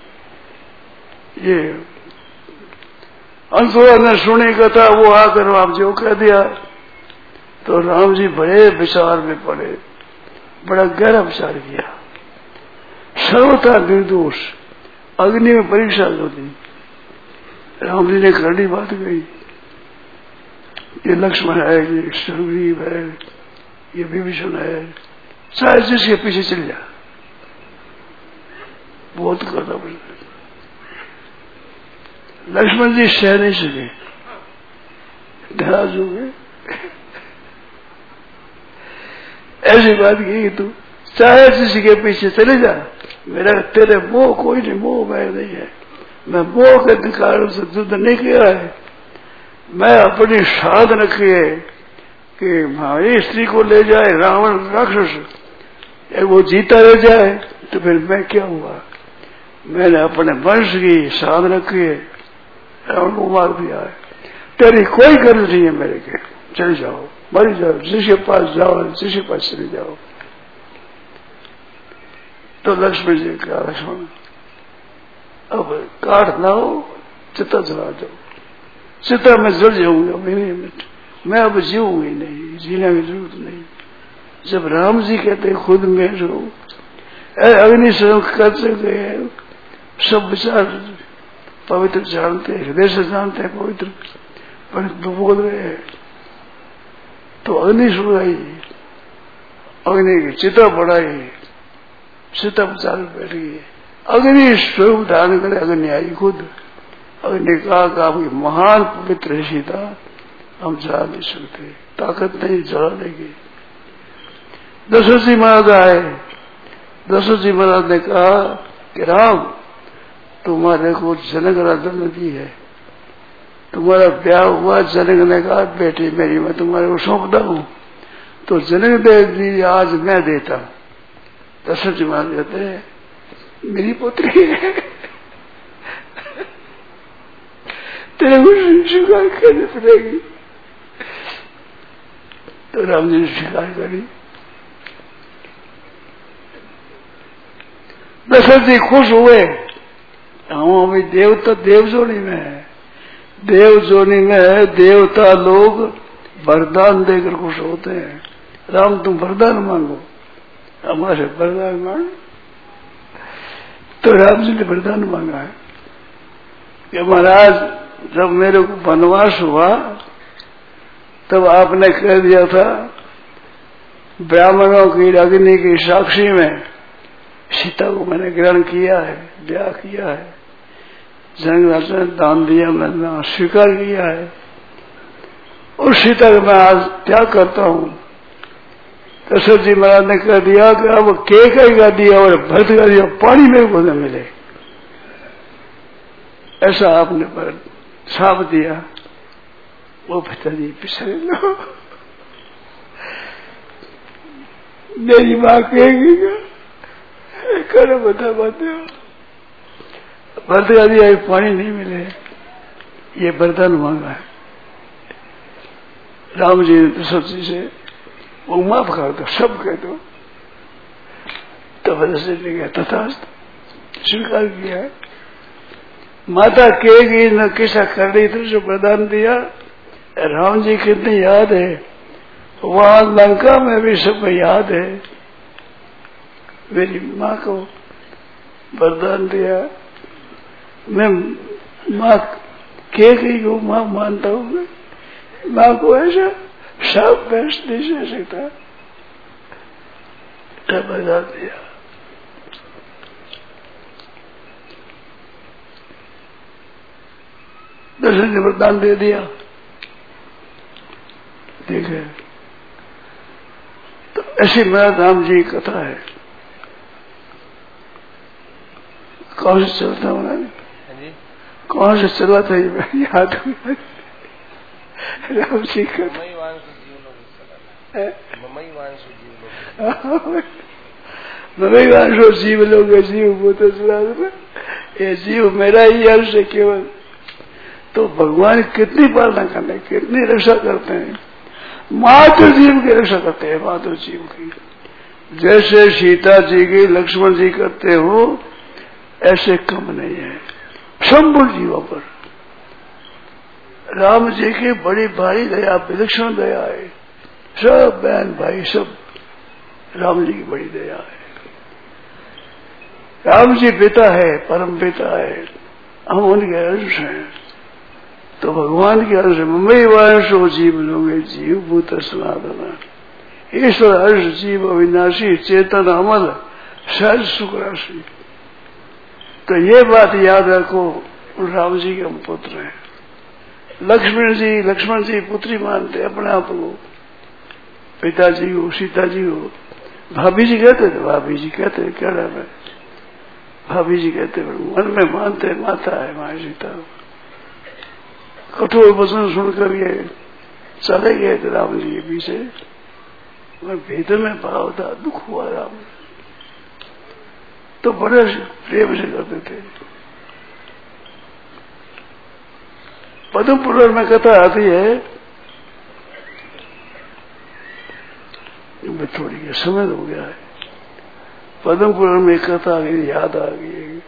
ये अंशुआ ने सुनी कथा, वो आकर राम जी को कह दिया, तो राम जी बड़े विचार में पड़े, बड़ा गहरा विचार किया। सर्वथा निर्दोष, अग्नि में परीक्षा होती। राम जी ने करनी बात कही, ये लक्ष्मण है, ये सुग्रीव है, ये विभीषण है, चाहे जिसके पीछे चल जा, बहुत करना पड़ता। लक्ष्मण जी सह नहीं सके, नाराज हो गए। ऐसी बात की कि तू चाहे किसी के पीछे चले जा, मेरा तेरे मोह कोई नहीं, मोह मैं नहीं है, मैं मोह के कारण से युद्ध नहीं किया है। मैं अपनी साध रखी है कि हमारी स्त्री को ले जाए रावण राक्षस, वो जीता रह जाए तो फिर मैं क्या हुआ। मैंने अपने वंश की साध रखी है, रावण को मार दिया है, तेरी कोई गरज नहीं है मेरे के, चले जाओ, मर जाओ, जिसके पास जाओ, जिसके पास चले जाओ। तो लक्ष्मण जी कहा, लक्ष्मण अब काट लाओ, चिता जला दो, चिता में जल जाऊंगा, मैं, मैं अब जीऊंगी नहीं, जीने की जरूरत नहीं। जब राम जी कहते खुद में जो अग्नि से कर सकते हैं, सब विचार पवित्र जानते हैं, हृदय से जानते हैं, पवित्र पर बोल रहे हैं। तो अग्नि सुनाई, अग्नि की चिता बढ़ाई, चिता विचार बैठ गई, अग्नि स्वरूप धारण करे, अग्नि आई खुद। अग्नि कहा कि आपकी महान पवित्र सीता, हम जा नहीं सकते, ताकत नहीं जला देगी। दशरथ जी महाराज आए, दशरथ जी महाराज ने कहा कि राम तुम्हारे को जनक राजन दी है, तुम्हारा ब्याह हुआ, जनक ने कहा बेटी मेरी मैं तुम्हारे को सौंपता हूं, तो जनक दे दी, आज मैं देता हूं। दशरथ जी महाराज कहते हैं मेरी पुत्री है तेरे को स्वीकार करनी पड़ेगी। तो राम जी ने स्वीकार करी। दशरथ जी खुश हुए। हम अभी देवता देव जोनी में है, देव जोनी में है, देवता लोग वरदान देकर खुश होते हैं। राम तुम वरदान मांगो, हमारे वरदान मांगो। तो राम जी ने वरदान मांगा है कि महाराज जब मेरे को वनवास हुआ तब आपने कह दिया था ब्राह्मणों की अग्नि की साक्षी में सीता को मैंने ग्रहण किया है, ब्याह किया है, जंग ने दान दिया, मैंने स्वीकार किया है। उस सीता को मैं आज त्याग करता हूँ। दशरथ जी महाराज ने कह दिया कि अब केकई का दिया और भरत का दिया पानी मेरे को न मिले, ऐसा आपने पर साप दिया। वो पिताजी पिछले लो, मेरी माँ कहेगी करो बता बातें, भरत का दिया पानी नहीं मिले, ये वरदान मांगा है। राम जी ने दशरथ जी से वो माफ कर दो, सब कह दो। तो दशरथ जी ने तथास्तु स्वीकार किया है। माता कहेगी न किसा कर रही थी जो वरदान दिया। राम जी कितनी याद है, वहां लंका में भी सब याद है। मेरी माँ को वरदान दिया, मैं माँ कहेगी को माँ मानता हूँ, माँ को ऐसा सब बेस्ट नहीं दे सकता, वरदान दिया। दशरथ ने वरदान दे दिया। देखे तो ऐसी मेरा राम जी की कथा है। कौन से चलता हूँ, कौन से चला था ये याद हुआ राम जी का ममई वांशो जीव लोग जीव भूत ये जीव मेरा ही अंश है केवल। तो भगवान कितनी पालना करते, कितनी रक्षा करते हैं, मातृ जीव की रक्षा करते हैं, मातृ जीव की। जैसे सीता जी की लक्ष्मण जी करते हो ऐसे कम नहीं है संपूर्ण जीवों पर। राम जी की बड़ी भारी दया, विलक्षण दया है। सब बहन भाई सब राम जी की बड़ी दया है। राम जी पिता है, परम पिता है, हम उनके अंश हैं। तो भगवान के अंश ममई वांशो जीव लोगे जीव भूत सनातन, ईश्वर अंश जीव अविनाशी चेतन अमल सहज सुख राशि। तो ये बात याद रखो, राम जी के हम पुत्र हैं। लक्ष्मण जी लक्ष्मण जी पुत्री मानते अपने आप को, पिताजी हो सीता जी हो। भाभी जी कहते थे, भाभी जी कहते क्या नाम है, भाभी जी कहते मन में मानते माता है माँ सीता। कठोर वचन सुनकर ये चले गए थे राम जी के पीछे, भीतर में भाव था, दुख हुआ राम। तो बड़े प्रेम से करते थे। पद्म पुराण में कथा आती है, मैं थोड़ी समय हो गया है। पद्म पुराण में कथा आ गई, याद आ गई।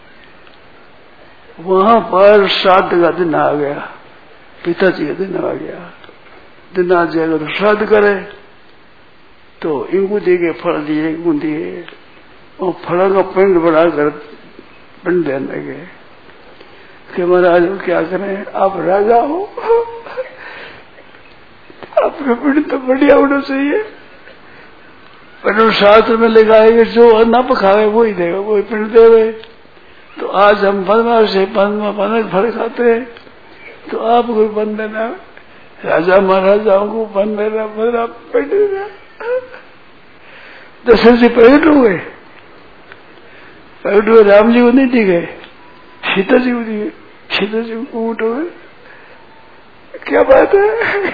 वहां पर श्राद्ध का दिन आ गया, पिताजी का दिन आ गया। दिन आ जाएगा तो श्राद्ध करे, तो इनको दिए फल दिए, इनको दिए, और फलों का पिंड बढ़ाकर पिंड देने लगे कि महाराज क्या करें, आप राजा हो, आपका पिंड तो बढ़िया होना चाहिए। पर शास्त्र में लिखा है कि जो न पकावे वो ही देगा, वो ही पिंड देवे। तो आज हम बनवास से बनक फल खाते हैं, तो आपको भी बन देना, राजा महाराजाओं को बन देना, बना पिंड देना। दशरथ जी प्रकट हो गए, प्रकट हुए, राम जी को नहीं दिखे, सीता जी को दिखे। सीता जी को ऊट हो गए, क्या बात है,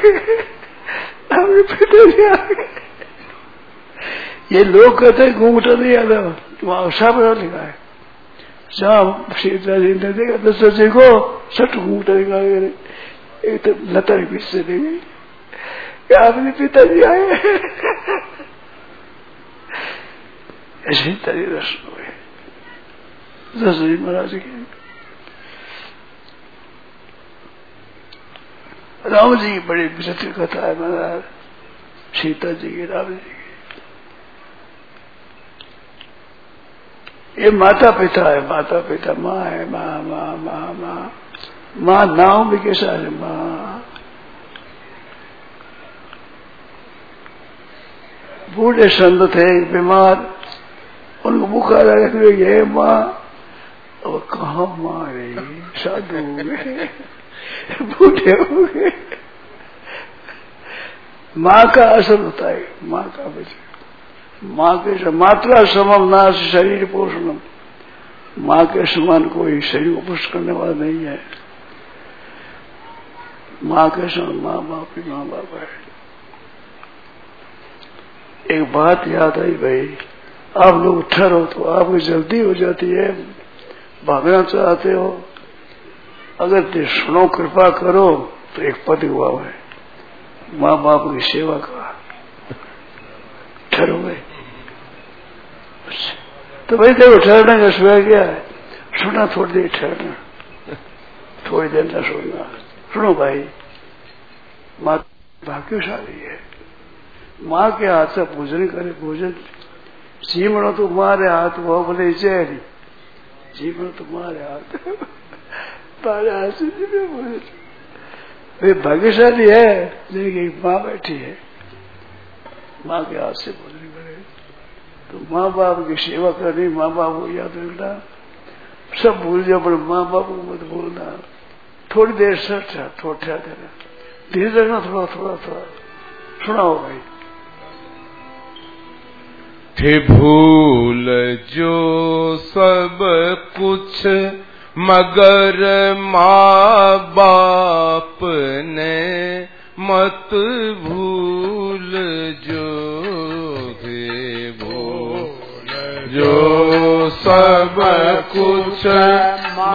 हमने पिताजी आ गए। ये लोग कहते हैं घूंघटा नहीं आता, वहां साफ लिखा है, जहाँ सीता जी ने देखा दशरथ जी को सट घूमटेगा एक तो लता के पीछे दे गई क्या अपने पिताजी आए ऐसे ही तरी दर्शन हुए दशरथ जी महाराज के। राम जी की बड़ी विचित्र कथा है महाराज, सीता जी की राम जी की। ये माता पिता है, माता पिता माँ है, माँ माँ माँ माँ माँ नाम भी कैसा है माँ। बूढ़े संत थे बीमार, उनको बुखार आया तो ये माँ, और कहाँ माँ रही साधु हो गए बूढ़े हो गए। माँ का असर होता है, माँ का बच्चे माँ के मात्रा समम नाश शरीर पोषणम, माँ के समान कोई शरीर को पुष्ट करने वाला नहीं है। माँ के समान माँ बाप ही माँ बाप है। एक बात याद आई भाई, आप लोग ठहरो तो आपको जल्दी हो जाती है, भागना चाहते हो, अगर सुनो कृपा करो तो एक पद हुआ है माँ बाप की सेवा का। ठहरो भाई, तो भाई देखो ठहरने का सुबह क्या है, सुना थोड़ी देर ठहरना, थोड़ी देर न सुनना। सुनो भाई, माँ भाग्यशाली है, माँ के हाथ से भोजन करे, भोजन जीवनो तुम्हारे हाथ वो बोले जैरी, जीवन तुम्हारे हाथ तारे हाथ से जीवे भोजन। वे भाग्यशाली है लेकिन एक माँ बैठी है, माँ के हाथ से भोजन करे। तो माँ बाप की सेवा करनी, माँ बाप को याद रखना, सब भूल जाओ पर माँ बाप को मत भूलना। थोड़ी देर सट थोड़ा देना, धीरे रखना, थोड़ा थोड़ा थोड़ा सुनाओ भाई। थे भूल जो सब कुछ मगर माँ बाप ने मत भूल जो, थे भूल जो सब कुछ